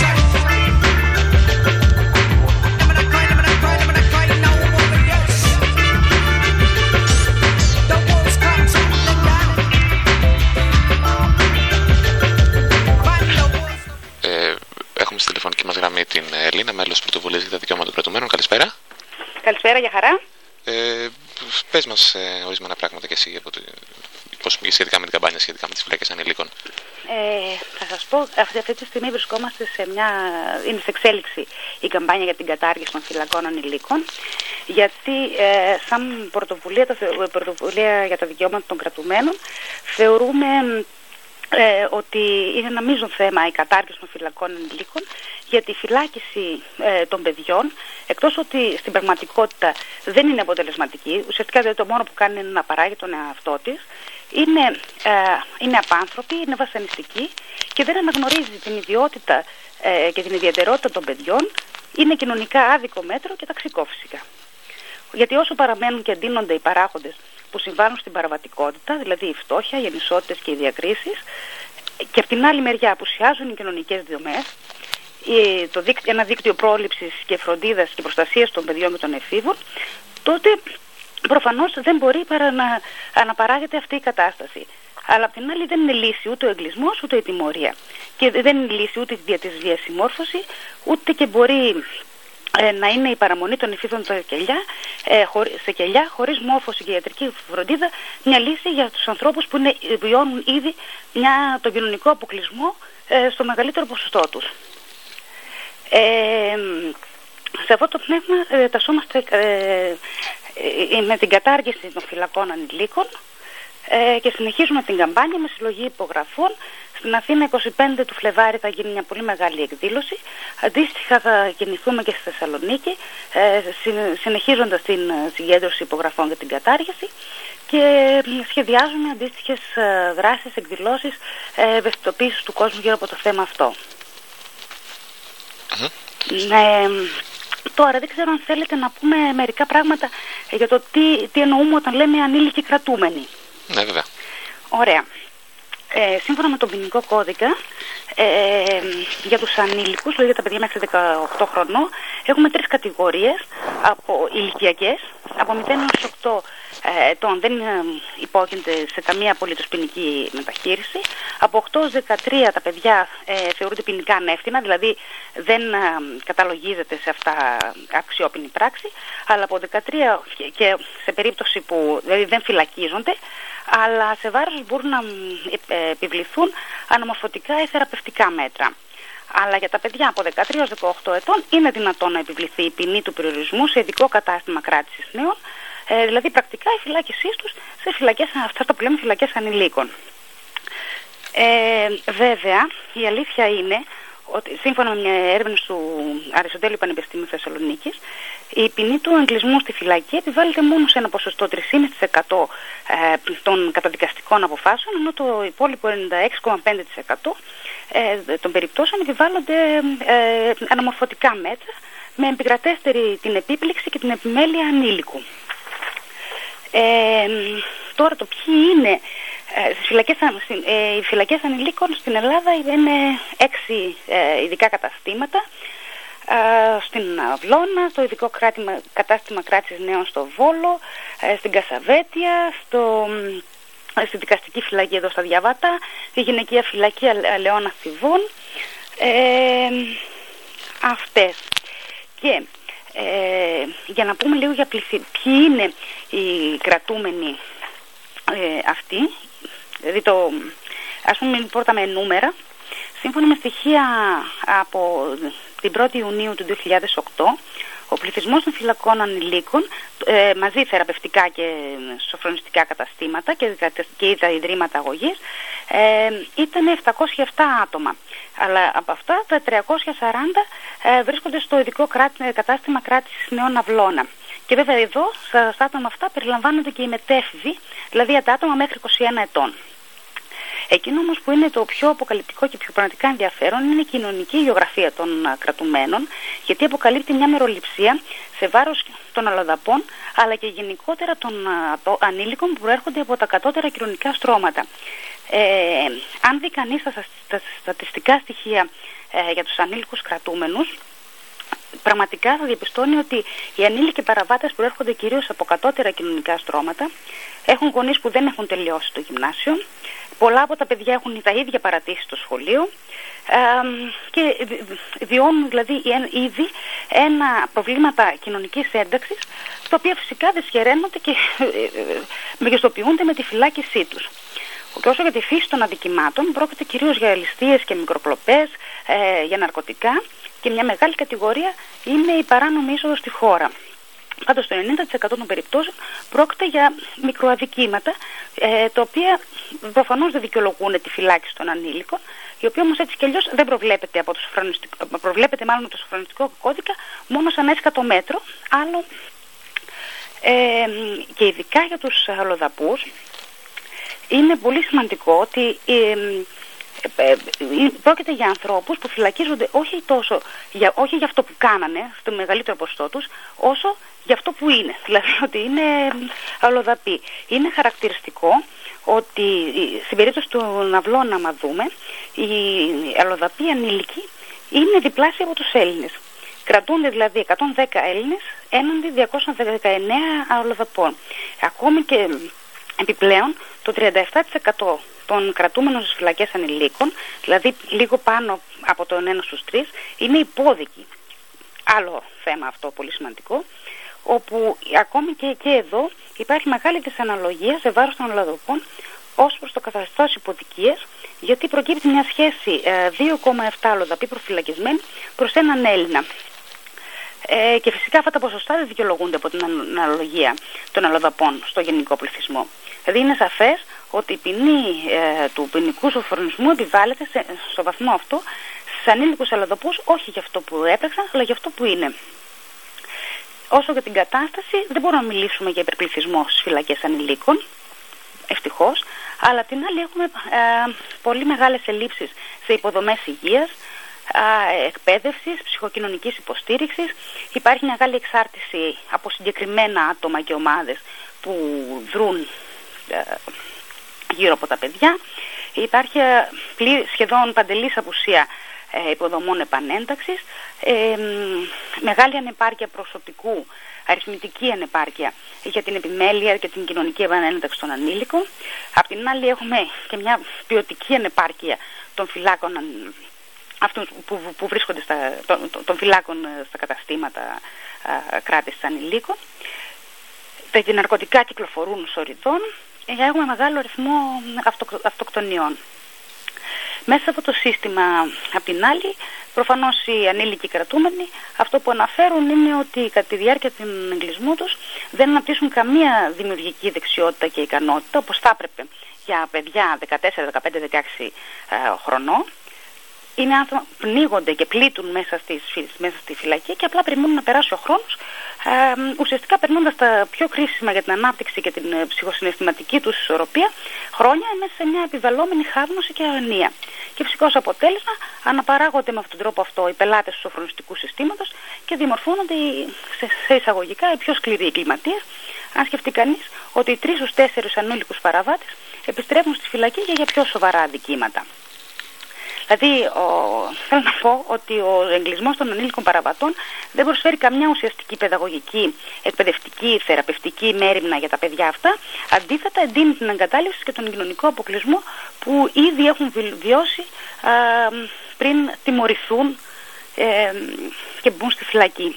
Στη τηλεφωνική μας γραμμή την Ελίνα, μέλος πρωτοβουλίας για τα δικαιώματα των κρατουμένων. Καλησπέρα. Καλησπέρα, για χαρά. Ε, πες μας ε, ορισμένα πράγματα και εσύ από το, πώς, σχετικά με την καμπάνια, σχετικά με τις φυλακές ανηλίκων. Ε, θα σας πω, αυτή, αυτή τη στιγμή βρισκόμαστε σε μια, είναι σε εξέλιξη η καμπάνια για την κατάργηση των φυλακών ανηλίκων, γιατί ε, σαν πρωτοβουλία, το, πρωτοβουλία για τα δικαιώματα των κρατουμένων θεωρούμε Ε, ότι είναι ένα μείζον θέμα η κατάργηση των φυλακών ανηλίκων, γιατί η φυλάκιση ε, των παιδιών, εκτός ότι στην πραγματικότητα δεν είναι αποτελεσματική, ουσιαστικά δηλαδή το μόνο που κάνει είναι να παράγει τον εαυτό της, είναι, ε, είναι απάνθρωπη, είναι βασανιστική και δεν αναγνωρίζει την ιδιότητα ε, και την ιδιαιτερότητα των παιδιών, είναι κοινωνικά άδικο μέτρο και ταξικό φυσικά. Γιατί όσο παραμένουν και εντείνονται οι παράγοντες που συμβάλλουν στην παραβατικότητα, δηλαδή η φτώχεια, οι ανισότητες και οι διακρίσεις, και από την άλλη μεριά απουσιάζουν οι κοινωνικές δομές, το δίκτυο, ένα δίκτυο πρόληψης και φροντίδας και προστασίας των παιδιών και των εφήβων, τότε προφανώς δεν μπορεί παρά να αναπαράγεται αυτή η κατάσταση. Αλλά απ' την άλλη δεν είναι λύση ούτε ο εγκλισμός ούτε η τιμωρία. Και δεν είναι λύση ούτε η δια της βίας συμμόρφωση, ούτε και μπορεί Ε, να είναι η παραμονή των εφήβων σε κελιά, ε, χωρί, σε κελιά χωρίς μόρφωση και ιατρική φροντίδα μια λύση για τους ανθρώπους που είναι, βιώνουν ήδη μια, τον κοινωνικό αποκλεισμό ε, στο μεγαλύτερο ποσοστό τους. Ε, σε αυτό το πνεύμα ε, τασσόμαστε ε, ε, με την κατάργηση των φυλακών ανηλίκων ε, και συνεχίζουμε την καμπάνια με συλλογή υπογραφών. Στην Αθήνα είκοσι πέντε του Φλεβάρι θα γίνει μια πολύ μεγάλη εκδήλωση. Αντίστοιχα θα κινηθούμε και στη Θεσσαλονίκη, ε, συνεχίζοντας την συγκέντρωση υπογραφών για την κατάργηση και σχεδιάζουμε αντίστοιχες δράσεις, εκδηλώσεις, ευαισθητοποίησης του κόσμου γύρω από το θέμα αυτό. Mm-hmm. Ε, τώρα δεν ξέρω αν θέλετε να πούμε μερικά πράγματα για το τι, τι εννοούμε όταν λέμε ανήλικοι κρατούμενοι. Ναι, βέβαια. Ωραία. Ε, σύμφωνα με τον ποινικό κώδικα, ε, για τους ανήλικους, δηλαδή για τα παιδιά μέχρι δεκαοκτώ χρονών, έχουμε τρεις κατηγορίες από ηλικιακές. Από μηδέν έως οκτώ ε, ετών δεν ε, υπόκεινται σε καμία απολύτως ποινική μεταχείριση. Από οκτώ έως δεκατρία τα παιδιά ε, θεωρούνται ποινικά ανεύθυνα, δηλαδή δεν ε, καταλογίζεται σε αυτά αξιόπινη πράξη, αλλά από δεκατρία και, και σε περίπτωση που δηλαδή δεν φυλακίζονται, αλλά σε βάρος μπορούν να επιβληθούν αναμορφωτικά ή θεραπευτικά μέτρα. Αλλά για τα παιδιά από δεκατρία έως δεκαοκτώ ετών είναι δυνατόν να επιβληθεί η ποινή του περιορισμού σε ειδικό κατάστημα κράτησης νέων, ε, δηλαδή πρακτικά η φυλάκισή τους σε φυλακές, αυτά το που λέμε φυλακές ανηλίκων. Ε, βέβαια, η αλήθεια είναι ότι σύμφωνα με μια έρευνα του Αριστοτέλειου Πανεπιστημίου Θεσσαλονίκης, η ποινή του εγκλισμού στη φυλακή επιβάλλεται μόνο σε ένα ποσοστό τρία κόμμα πέντε τοις εκατό ε, των καταδικαστικών αποφάσεων, ενώ το υπόλοιπο ενενήντα έξι κόμμα πέντε τοις εκατό ε, των περιπτώσεων επιβάλλονται ε, αναμορφωτικά μέτρα με επικρατέστερη την επίπληξη και την επιμέλεια ανήλικου. Ε, τώρα το ποιοι είναι ε, στις φυλακές, ε, οι φυλακές ανηλίκων στην Ελλάδα είναι έξι ε, ειδικά καταστήματα. Uh, στην Αυλώνα, στο ειδικό κράτημα, κατάστημα κράτησης νέων στο Βόλο, uh, στην Κασαβέτια, στο, uh, στη δικαστική φυλακή εδώ στα Διαβάτα, τη γυναικεία φυλακή Αλεώνα Θηβών, uh, αυτές. Και uh, για να πούμε λίγο για πληθυ... ποιοι είναι οι κρατούμενοι uh, αυτοί, δηλαδή το, ας πούμε πρώτα με νούμερα, σύμφωνα με στοιχεία από την πρώτη Ιουνίου του δύο χιλιάδες οκτώ, ο πληθυσμός των φυλακών ανηλίκων, ε, μαζί θεραπευτικά και σοφρονιστικά καταστήματα και, και τα ιδρύματα αγωγής, ε, ήταν επτακόσια επτά άτομα. Αλλά από αυτά τα τριακόσια σαράντα ε, βρίσκονται στο ειδικό κράτη, κατάστημα κράτησης νέων Αυλώνα. Και βέβαια εδώ, στα άτομα αυτά, περιλαμβάνονται και οι μετέφηβοι, δηλαδή τα άτομα μέχρι είκοσι ένα ετών. Εκείνο όμως που είναι το πιο αποκαλυπτικό και πιο πραγματικά ενδιαφέρον είναι η κοινωνική γεωγραφία των κρατουμένων, γιατί αποκαλύπτει μια μεροληψία σε βάρος των αλλοδαπών, αλλά και γενικότερα των ανήλικων που προέρχονται από τα κατώτερα κοινωνικά στρώματα. Ε, αν δει κανείς τα, τα στατιστικά στοιχεία ε, για τους ανήλικους κρατούμενους, πραγματικά θα διαπιστώνει ότι οι ανήλικοι παραβάτες προέρχονται κυρίως από κατώτερα κοινωνικά στρώματα, έχουν γονείς που δεν έχουν τελειώσει το γυμνάσιο, πολλά από τα παιδιά έχουν τα ίδια παρατήσει στο σχολείο ε, και βιώνουν δηλαδή ήδη ένα προβλήματα κοινωνικής ένταξης, τα οποία φυσικά δυσχεραίνονται και ε, ε, μεγιστοποιούνται με τη φυλάκισή τους. Και όσο για τη φύση των αδικημάτων, πρόκειται κυρίως για ληστείες και μικροκλοπές, ε, για ναρκωτικά, και μια μεγάλη κατηγορία είναι η παράνομη είσοδο στη χώρα. Πάντως το ενενήντα τοις εκατό των περιπτώσεων πρόκειται για μικροαδικήματα, ε, τα οποία προφανώς δεν δικαιολογούν τη φυλάκιση των ανήλικων, η οποία όμως έτσι κι αλλιώς δεν προβλέπεται, από το προβλέπεται μάλλον από το σοφρονιστικό κώδικα μόνο σαν έσκατο μέτρο, άλλο ε, και ειδικά για τους αλλοδαπούς. Είναι πολύ σημαντικό ότι ε, ε, ε, πρόκειται για ανθρώπους που φυλακίζονται όχι τόσο για, όχι για αυτό που κάνανε στο μεγαλύτερο ποσοστό τους, όσο για αυτό που είναι, δηλαδή ότι είναι αλλοδαποί. Είναι χαρακτηριστικό ότι στην περίπτωση των αυλών, άμα δούμε, οι αλλοδαποί ανήλικοι είναι διπλάσιοι από τους Έλληνες. Κρατούνται δηλαδή εκατόν δέκα Έλληνες έναντι διακόσια δεκαεννέα αλλοδαπών. Ακόμη και επιπλέον το τριάντα επτά τοις εκατό των κρατούμενων στις φυλακές ανηλίκων, δηλαδή λίγο πάνω από τον ένα στους τρεις, είναι υπόδικοι. Άλλο θέμα αυτό πολύ σημαντικό, όπου ακόμη και, και εδώ υπάρχει μεγάλη δυσαναλογία σε βάρος των αλλοδαπών ως προς το καθεστώς υποδικίας, γιατί προκύπτει μια σχέση ε, δύο κόμμα επτά αλλοδαποί προφυλακισμένοι προς έναν Έλληνα. Ε, και φυσικά αυτά τα ποσοστά δεν δικαιολογούνται από την αναλογία των αλλοδαπών στο γενικό πληθυσμό. Δηλαδή είναι σαφές ότι η ποινή ε, του ποινικού σοφρονισμού επιβάλλεται σε, στο βαθμό αυτό στις ανήλικους αλλοδαπούς, όχι για αυτό που έπραξαν, αλλά για αυτό που είναι. Όσο για την κατάσταση, δεν μπορούμε να μιλήσουμε για υπερπληθυσμό στις φυλακές ανηλίκων, ευτυχώς, αλλά την άλλη έχουμε ε, πολύ μεγάλες ελλείψεις σε υποδομές υγείας, ε, εκπαίδευσης, ψυχοκοινωνικής υποστήριξης. Υπάρχει μεγάλη εξάρτηση από συγκεκριμένα άτομα και ομάδες που δρούν ε, γύρω από τα παιδιά. Υπάρχει πλήρη, σχεδόν παντελής απουσία ε, υποδομών επανένταξης, ε, μεγάλη ανεπάρκεια προσωπικού, αριθμητική ανεπάρκεια για την επιμέλεια και την κοινωνική επανένταξη των ανήλικων. Απ' την άλλη έχουμε και μια ποιοτική ανεπάρκεια των φυλάκων, αυτούς που, που βρίσκονται στα, των, των φυλάκων στα καταστήματα α, κράτησης ανηλίκων. Τα ναρκωτικά κυκλοφορούν σωριδών. Έχουμε μεγάλο αριθμό αυτο, αυτοκτονιών. Μέσα από το σύστημα, απ' την άλλη, προφανώς οι ανήλικοι κρατούμενοι αυτό που αναφέρουν είναι ότι κατά τη διάρκεια του εγκλισμού τους δεν αναπτύσσουν καμία δημιουργική δεξιότητα και ικανότητα, όπως θα έπρεπε για παιδιά δεκατέσσερα, δεκαπέντε, δεκαέξι ε, χρονών. Είναι άνθρωποι που πνίγονται και πλήττουν μέσα, στις, μέσα στη φυλακή και απλά περιμένουν να περάσει ο χρόνος, ε, ουσιαστικά περνώντας τα πιο κρίσιμα για την ανάπτυξη και την ε, ψυχοσυναισθηματική τους ισορροπία χρόνια μέσα σε μια επιβαλλόμενη χάρμωση και αγωνία. Και φυσικά ως αποτέλεσμα αναπαράγονται με αυτόν τον τρόπο αυτό οι πελάτες του σοφρονιστικού συστήματος και δημορφώνονται σε, σε εισαγωγικά οι πιο σκληροί εγκληματίες. Αν σκεφτεί κανείς ότι οι τρεις στους τέσσερις ανήλικους παραβάτες επιστρέφουν στη φυλακή για, για πιο σοβαρά αδικήματα. Δηλαδή, ο, θέλω να πω ότι ο εγκλισμός των ανήλικων παραβατών δεν προσφέρει καμιά ουσιαστική παιδαγωγική, εκπαιδευτική, θεραπευτική μέριμνα για τα παιδιά αυτά. Αντίθετα, εντείνει την εγκατάλειψη και τον κοινωνικό αποκλεισμό που ήδη έχουν βιώσει α, πριν τιμωρηθούν ε, και μπουν στη φυλακή.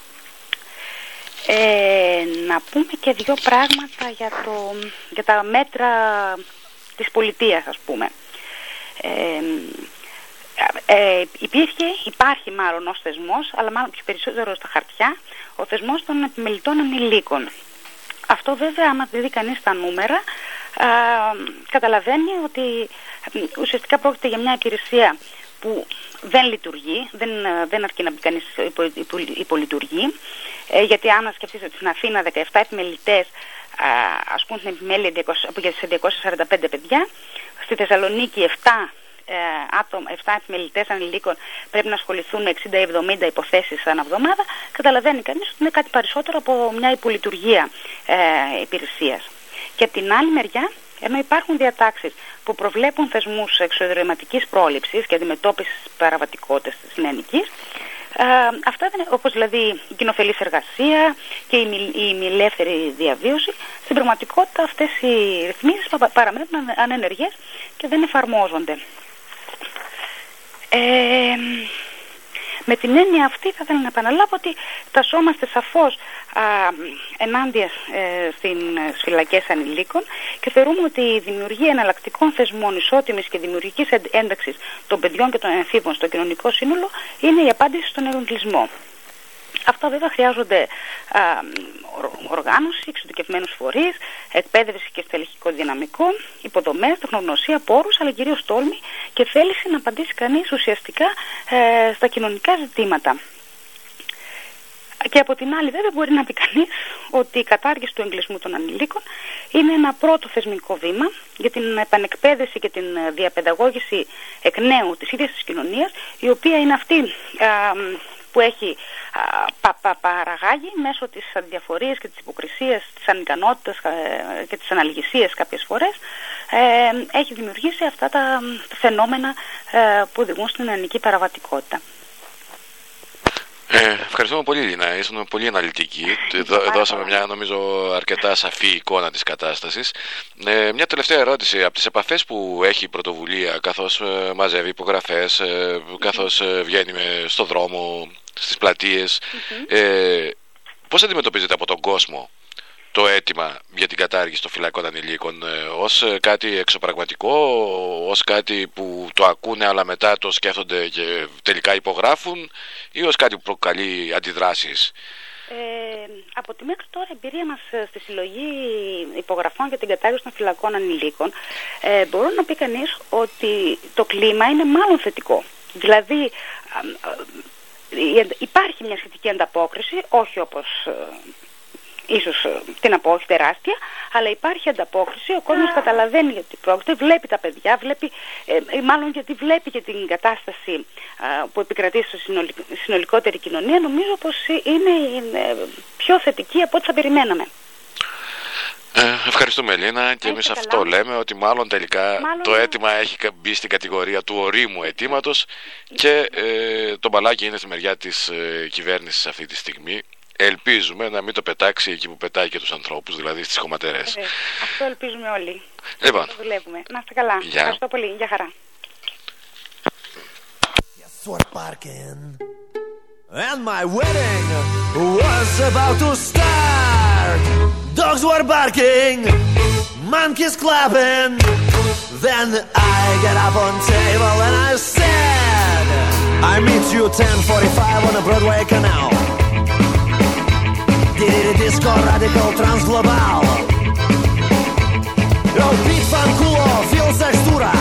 Ε, να πούμε και δύο πράγματα για, το, για τα μέτρα της πολιτείας, ας πούμε. Ε, ε, υπήρχε, υπάρχει μάλλον ως θεσμός, αλλά μάλλον πιο περισσότερο στα χαρτιά, ο θεσμός των επιμελητών ανηλίκων. Αυτό βέβαια, άμα δει κανείς τα νούμερα, α, καταλαβαίνει ότι ουσιαστικά πρόκειται για μια υπηρεσία που δεν λειτουργεί, δεν, δεν αρκεί να μπει κανείς υπο, υπο, υπολειτουργεί, ε, γιατί αν σκεφτείς ότι στην Αθήνα δεκαεπτά επιμελητές ας πούμε την επιμέλεια σε διακόσια σαράντα πέντε παιδιά, στη Θεσσαλονίκη επτά ε, άτομα, επτά επιμελητές ανηλίκων πρέπει να ασχοληθούν με εξήντα εβδομήντα υποθέσεις ανά εβδομάδα, καταλαβαίνει κανείς ότι είναι κάτι περισσότερο από μια υπολειτουργία ε, υπηρεσίας. Και από την άλλη μεριά, ενώ υπάρχουν διατάξεις που προβλέπουν θεσμούς εξωτερηματικής πρόληψης και αντιμετώπισης παραβατικότητας της νεανικής, ε, αυτά δεν είναι, όπως δηλαδή η κοινοφελής εργασία και η, μη, η μη ελεύθερη διαβίωση, στην πραγματικότητα αυτές οι ρυθμίσεις παραμένουν ανενεργές και δεν εφαρμόζονται. Ε, με την έννοια αυτή θα ήθελα να επαναλάβω ότι τασσόμαστε σαφώς α, ενάντια ε, στις φυλακές ανηλίκων και θεωρούμε ότι η δημιουργία εναλλακτικών θεσμών ισότιμης και δημιουργικής ένταξης των παιδιών και των εφήβων στο κοινωνικό σύνολο είναι η απάντηση στον εγκλισμό. Αυτά βέβαια χρειάζονται α, οργάνωση, εξειδικευμένους φορείς, εκπαίδευση και στελεχικό δυναμικό, υποδομές, τεχνογνωσία, πόρους, αλλά κυρίως τόλμη και θέληση να απαντήσει κανείς ουσιαστικά ε, στα κοινωνικά ζητήματα. Και από την άλλη βέβαια μπορεί να πει κανείς ότι η κατάργηση του εγκλισμού των ανηλίκων είναι ένα πρώτο θεσμικό βήμα για την επανεκπαίδευση και την διαπαιδαγώγηση εκ νέου της ίδιας της κοινωνίας, η οποία είναι αυτή α, που έχει α, πα, πα, παραγάγει μέσω της αδιαφορίας και της υποκρισίας, της ανικανότητας ε, και της αναλγησίας κάποιες φορές, ε, έχει δημιουργήσει αυτά τα, τα φαινόμενα ε, που οδηγούν στην νεανική παραβατικότητα. Ε, ευχαριστούμε πολύ, Λίνα. Ήσουν πολύ αναλυτική. Δώσαμε μια, νομίζω, αρκετά σαφή εικόνα της κατάστασης. Ε, μια τελευταία ερώτηση. Από τις επαφές που έχει η πρωτοβουλία, καθώς ε, μαζεύει υπογραφές, ε, καθώς ε, βγαίνει με, στο δρόμο, στις πλατείες, mm-hmm. ε, πώς αντιμετωπίζετε από τον κόσμο το αίτημα για την κατάργηση των φυλακών ανηλίκων, ε, ως κάτι εξωπραγματικό, ως κάτι που το ακούνε αλλά μετά το σκέφτονται και τελικά υπογράφουν, ή ως κάτι που προκαλεί αντιδράσεις? Ε, από τη μέχρι τώρα εμπειρία μας στη συλλογή υπογραφών για την κατάργηση των φυλακών ανηλίκων, ε, μπορώ να πει κανείς ότι το κλίμα είναι μάλλον θετικό. Δηλαδή ε, υπάρχει μια σχετική ανταπόκριση, όχι όπως ε, ίσως, τι να πω, όχι τεράστια, αλλά υπάρχει ανταπόκριση, ο κόσμος καταλαβαίνει γιατί πρόκειται, βλέπει τα παιδιά, βλέπει, ε, μάλλον γιατί βλέπει και την κατάσταση ε, που επικρατεί στη συνολικ, συνολικότερη κοινωνία, νομίζω πως είναι, είναι πιο θετική από ό,τι θα περιμέναμε. Ε, ευχαριστούμε, Ελίνα, και εμείς αυτό λέμε, ότι μάλλον τελικά μάλλον... το αίτημα έχει μπει στην κατηγορία του ορίμου αιτήματος και ε, το μπαλάκι είναι στη μεριά της ε, κυβέρνησης αυτή τη στιγμή. Ελπίζουμε να μην το πετάξει εκεί που πετάει και τους ανθρώπους, δηλαδή στις χωματερές. Ε, αυτό ελπίζουμε όλοι. Λοιπόν. Αυτό δουλεύουμε. Να είστε καλά. Γεια. Ευχαριστώ πολύ. Γεια χαρά. And my wedding was about to start. Dogs were barking, monkeys clapping. Then I get up on table and I said, I meet you ten forty-five on the Broadway canal. Disco, radical, trans, global. Yo, beat, fan, culo, feel, textura.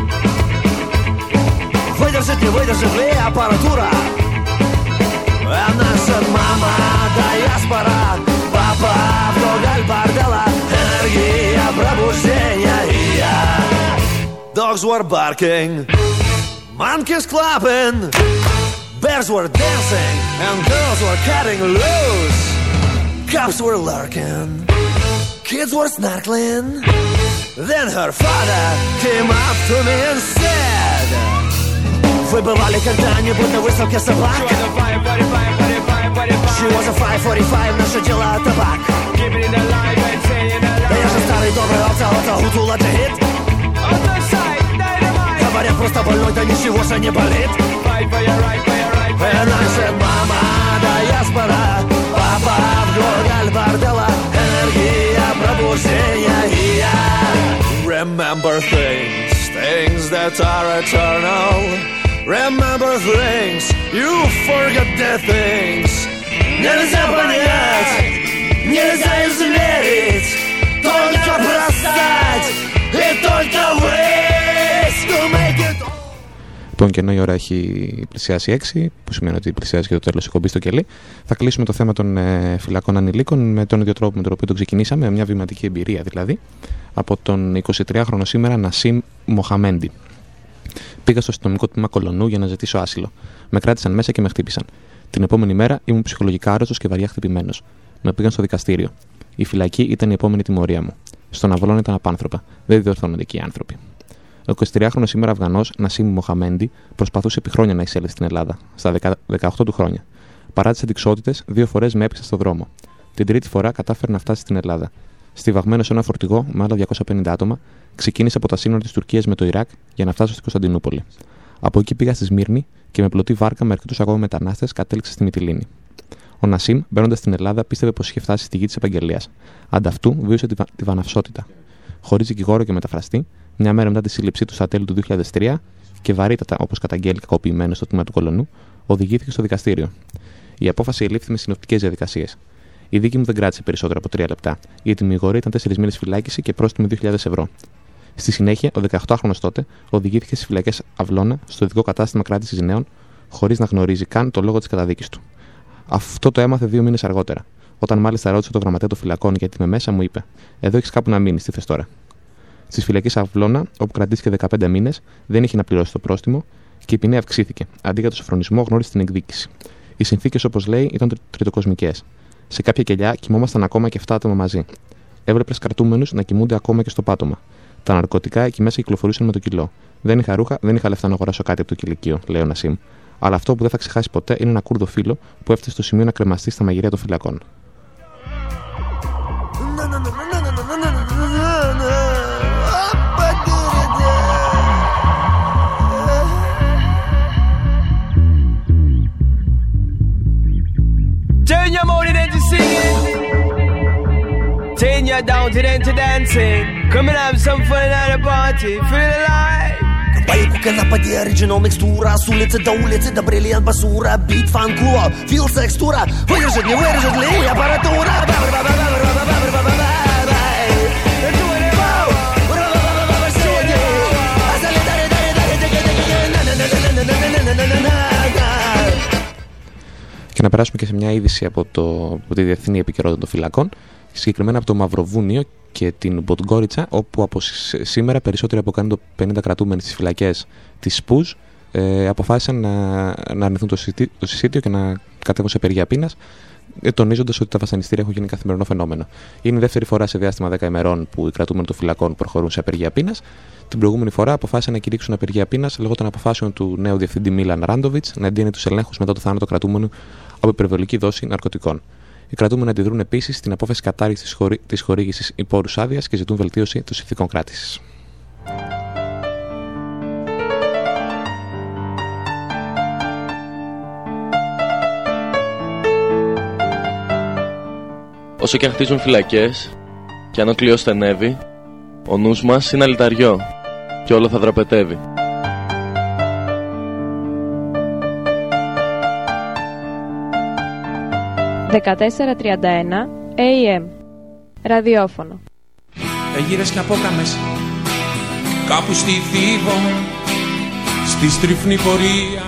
Выдержит, не выдержит ли аппаратура? Она said, мама, диаспора, папа, вдоль бордела, энергия пробуждения, и я. Dogs were barking, monkeys clapping, bears were dancing, and girls were cutting loose. Cops were lurking, kids were snorkeling. Then her father came up to me and said, вы бывали когда-нибудь на выставке собак? She was a five forty-five, наше дело табак. Да я же старый добрый алта-алта, хутула джихит. Говорят, просто больной, да ничего же не болит. And I said, мама, диаспора, папа, вдоль бордела, энергия пробуждения, и я. Remember things, things that are eternal. Remember things, you forget the things. Нельзя понять, нельзя измерить, только бросать и только wait to make it. Λοιπόν, και ενώ η ώρα έχει πλησιάσει έξι, που σημαίνει ότι πλησιάζει και το τέλος εκπομπής στο κελί, θα κλείσουμε το θέμα των ε, φυλακών ανηλίκων με τον ίδιο τρόπο με τον οποίο το ξεκινήσαμε, μια βηματική εμπειρία δηλαδή, από τον εικοσιτριάχρονο σήμερα Νασίμ Μοχαμέντι. Πήγα στο αστυνομικό τμήμα Κολονού για να ζητήσω άσυλο. Με κράτησαν μέσα και με χτύπησαν. Την επόμενη μέρα ήμουν ψυχολογικά άρρωστος και βαριά χτυπημένος. Με πήγαν στο δικαστήριο. Η φυλακή ήταν η επόμενη τιμωρία μου. Στον Αυλώνα ήταν απάνθρωπα. Δεν διορθώνονται εκεί οι άνθρωποι. Ο εικοσιτριάχρονος σήμερα Αφγανός Νασίμ Μοχαμέντι προσπαθούσε επί χρόνια να εισέλθει στην Ελλάδα, στα δεκαοκτώ του χρόνια. Παρά τις αντιξότητες, δύο φορές με έπειξε στο δρόμο. Την τρίτη φορά κατάφερε να φτάσει στην Ελλάδα. Στιβαγμένος σε ένα φορτηγό με άλλα διακόσια πενήντα άτομα, ξεκίνησε από τα σύνορα της Τουρκίας με το Ιράκ για να φτάσω στην Κωνσταντινούπολη. Από εκεί πήγα στη Σμύρνη και με πλωτή βάρκα με αρκετούς ακόμα μετανάστες κατέληξε στη Μυτιλήνη. Ο Νασίμ, μπαίνοντας στην Ελλάδα, πίστευε πως είχε φτάσει στη γη της επαγγελίας. Ανταυτού βίωσε τη, βα... τη βαναυσότητα. Χωρίς δικηγόρο και μεταφραστή, μια μέρα μετά τη σύλληψή του στα τέλη του δύο χιλιάδες τρία και βαρύτατα όπως καταγγέλει κακοποιημένο στο τμήμα του Κολονού, οδηγήθηκε στο δικαστήριο. Η απόφαση ελήφθη με συνοπτικές διαδικασίες. Η δίκη μου δεν κράτησε περισσότερο από τρία λεπτά. Η τιμιγορία ήταν τέσσερις μήνες φυλάκιση και πρόστιμο δύο χιλιάδες ευρώ. Στη συνέχεια, ο δεκαοκτάχρονος τότε οδηγήθηκε στις φυλακές Αυλώνα στο ειδικό κατάστημα κράτησης νέων, χωρίς να γνωρίζει καν το λόγο της καταδίκης του. Αυτό το έμαθε δύο μήνες αργότερα. Όταν μάλιστα ρώτησε το γραμματέα των φυλακών γιατί είμαι μέσα, μου είπε: Εδώ έχεις κάπου να μείνεις, τι θες τώρα. Στις φυλακές Αυλώνα, όπου κρατήθηκε δεκαπέντε μήνες, δεν είχε να πληρώσει το πρόστιμο και η ποινή αυξήθηκε. Αντί για το σοφρονισμό, γνώρισε την εκδίκηση. Οι συνθήκες, όπως λέει, ήταν τριτοκοσμικές. Σε κάποια κελιά κοιμόμασταν ακόμα και εφτά άτομα μαζί. Έβλεπες κρατούμενους να κοιμούνται ακόμα και στο πάτωμα. Τα ναρκωτικά εκεί μέσα κυκλοφορούσαν με το κιλό. Δεν είχα ρούχα, δεν είχα λεφτά να αγοράσω κάτι από το κηλικείο, λέει ο Νασίμ. Αλλά αυτό που δεν θα ξεχάσει ποτέ είναι ένα Κούρδο φίλο που έφτασε στο σημείο να κρεμαστεί στα μαγειρία των φυλακών. Turn your mood into singing. Turn you down to then to dancing. Come and have some fun at a party. Feel alive. Байку на поди оригинал микстура. С улицы до улицы до бриллиант басура. Бит фанкула, фил секстура. Выдержит, не выдержит ли аппаратура. Και να περάσουμε και σε μια είδηση από, το, από τη διεθνή επικαιρότητα των φυλακών, συγκεκριμένα από το Μαυροβούνιο και την Ποντγκόριτσα, όπου από σήμερα περισσότεροι από εκατόν πενήντα κρατούμενοι στις φυλακές της ΣΠΟΥΖ ε, αποφάσισαν να, να αρνηθούν το, συσίτιο, το συσίτιο και να κατέβουν σε απεργία πείνας, ε, τονίζοντας ότι τα βασανιστήρια έχουν γίνει καθημερινό φαινόμενο. Είναι η δεύτερη φορά σε διάστημα δέκα ημερών που οι κρατούμενοι των φυλακών προχωρούν σε απεργία πείνας. Την προηγούμενη φορά αποφάσισαν να κηρύξουν απεργία πείνας λόγω των αποφάσεων του νέου διευθυντή Μίλαν Ράντοβιτς να εντείνει τους ελέγχους μετά το θάνατο κρατούμενου από υπερβολική δόση ναρκωτικών. Οι κρατούμενοι αντιδρούν επίσης στην απόφαση κατάργησης της, χωρί... της χορήγησης υπόρους άδειας και ζητούν βελτίωση των συνθήκων κράτησης. Όσο και αν χτίζουν φυλακές και αν ο κλειός στενεύει, ο νους μας είναι αλυταριό και όλο θα δραπετεύει. δεκατέσσερα τριάντα ένα έι εμ Ραδιόφωνο. Εγύρες και απόκαμες κάπου στη Θήβο, στη στριφνή πορεία.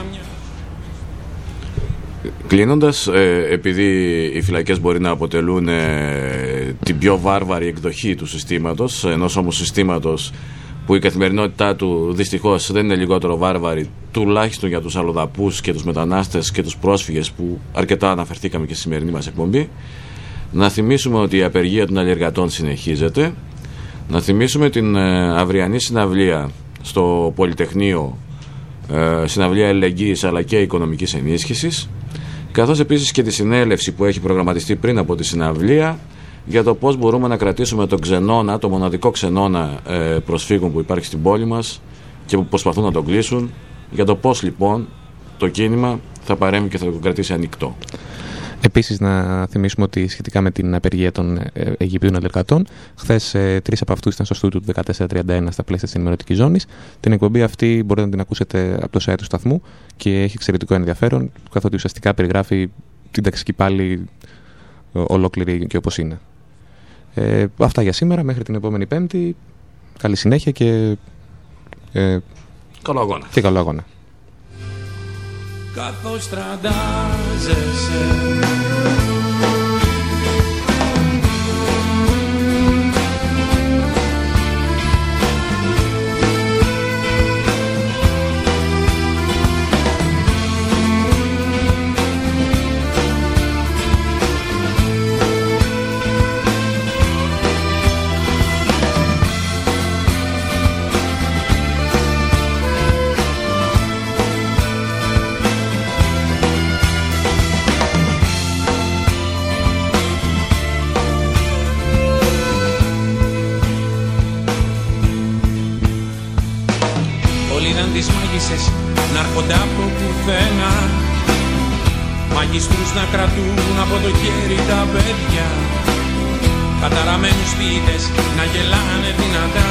Κλείνοντας, ε, επειδή οι φυλακές μπορεί να αποτελούν ε, την πιο βάρβαρη εκδοχή του συστήματος, ενός όμως συστήματος που η καθημερινότητά του δυστυχώς δεν είναι λιγότερο βάρβαρη, τουλάχιστον για τους αλλοδαπούς και τους μετανάστες και τους πρόσφυγες που αρκετά αναφερθήκαμε και στη σημερινή μας εκπομπή, να θυμίσουμε ότι η απεργία των αλλεργατών συνεχίζεται, να θυμίσουμε την ε, αυριανή συναυλία στο Πολυτεχνείο, ε, συναυλία αλληλεγγύης αλλά και οικονομικής ενίσχυσης, καθώς επίσης και τη συνέλευση που έχει προγραμματιστεί πριν από τη συναυλία για το πώς μπορούμε να κρατήσουμε τον ξενώνα, το μοναδικό ξενώνα ε, προσφύγων που υπάρχει στην πόλη μας και που προσπαθούν να τον κλείσουν, για το πώς λοιπόν το κίνημα θα παρέμβει και θα το κρατήσει ανοιχτό. Επίσης, να θυμίσουμε ότι σχετικά με την απεργία των Αιγυπτίων αλλεργατών, χθες ε, τρεις από αυτούς ήταν στο στούντιο του δεκατέσσερα τριάντα ένα στα πλαίσια της ενημερωτικής ζώνης. Την εκπομπή αυτή μπορείτε να την ακούσετε από το site του σταθμού και έχει εξαιρετικό ενδιαφέρον, καθότι ουσιαστικά περιγράφει την ταξική πάλι ολόκληρη και όπως είναι. Ε, αυτά για σήμερα. Μέχρι την επόμενη Πέμπτη. Καλή συνέχεια και, ε, καλό αγώνα. Και καλό αγώνα. καθώς τραντάζεσαι. Τις μάγισσες να έρχονται από πουθενά, μαγιστρούς να κρατούν από το χέρι τα παιδιά, καταραμένους ποιητές να γελάνε δυνατά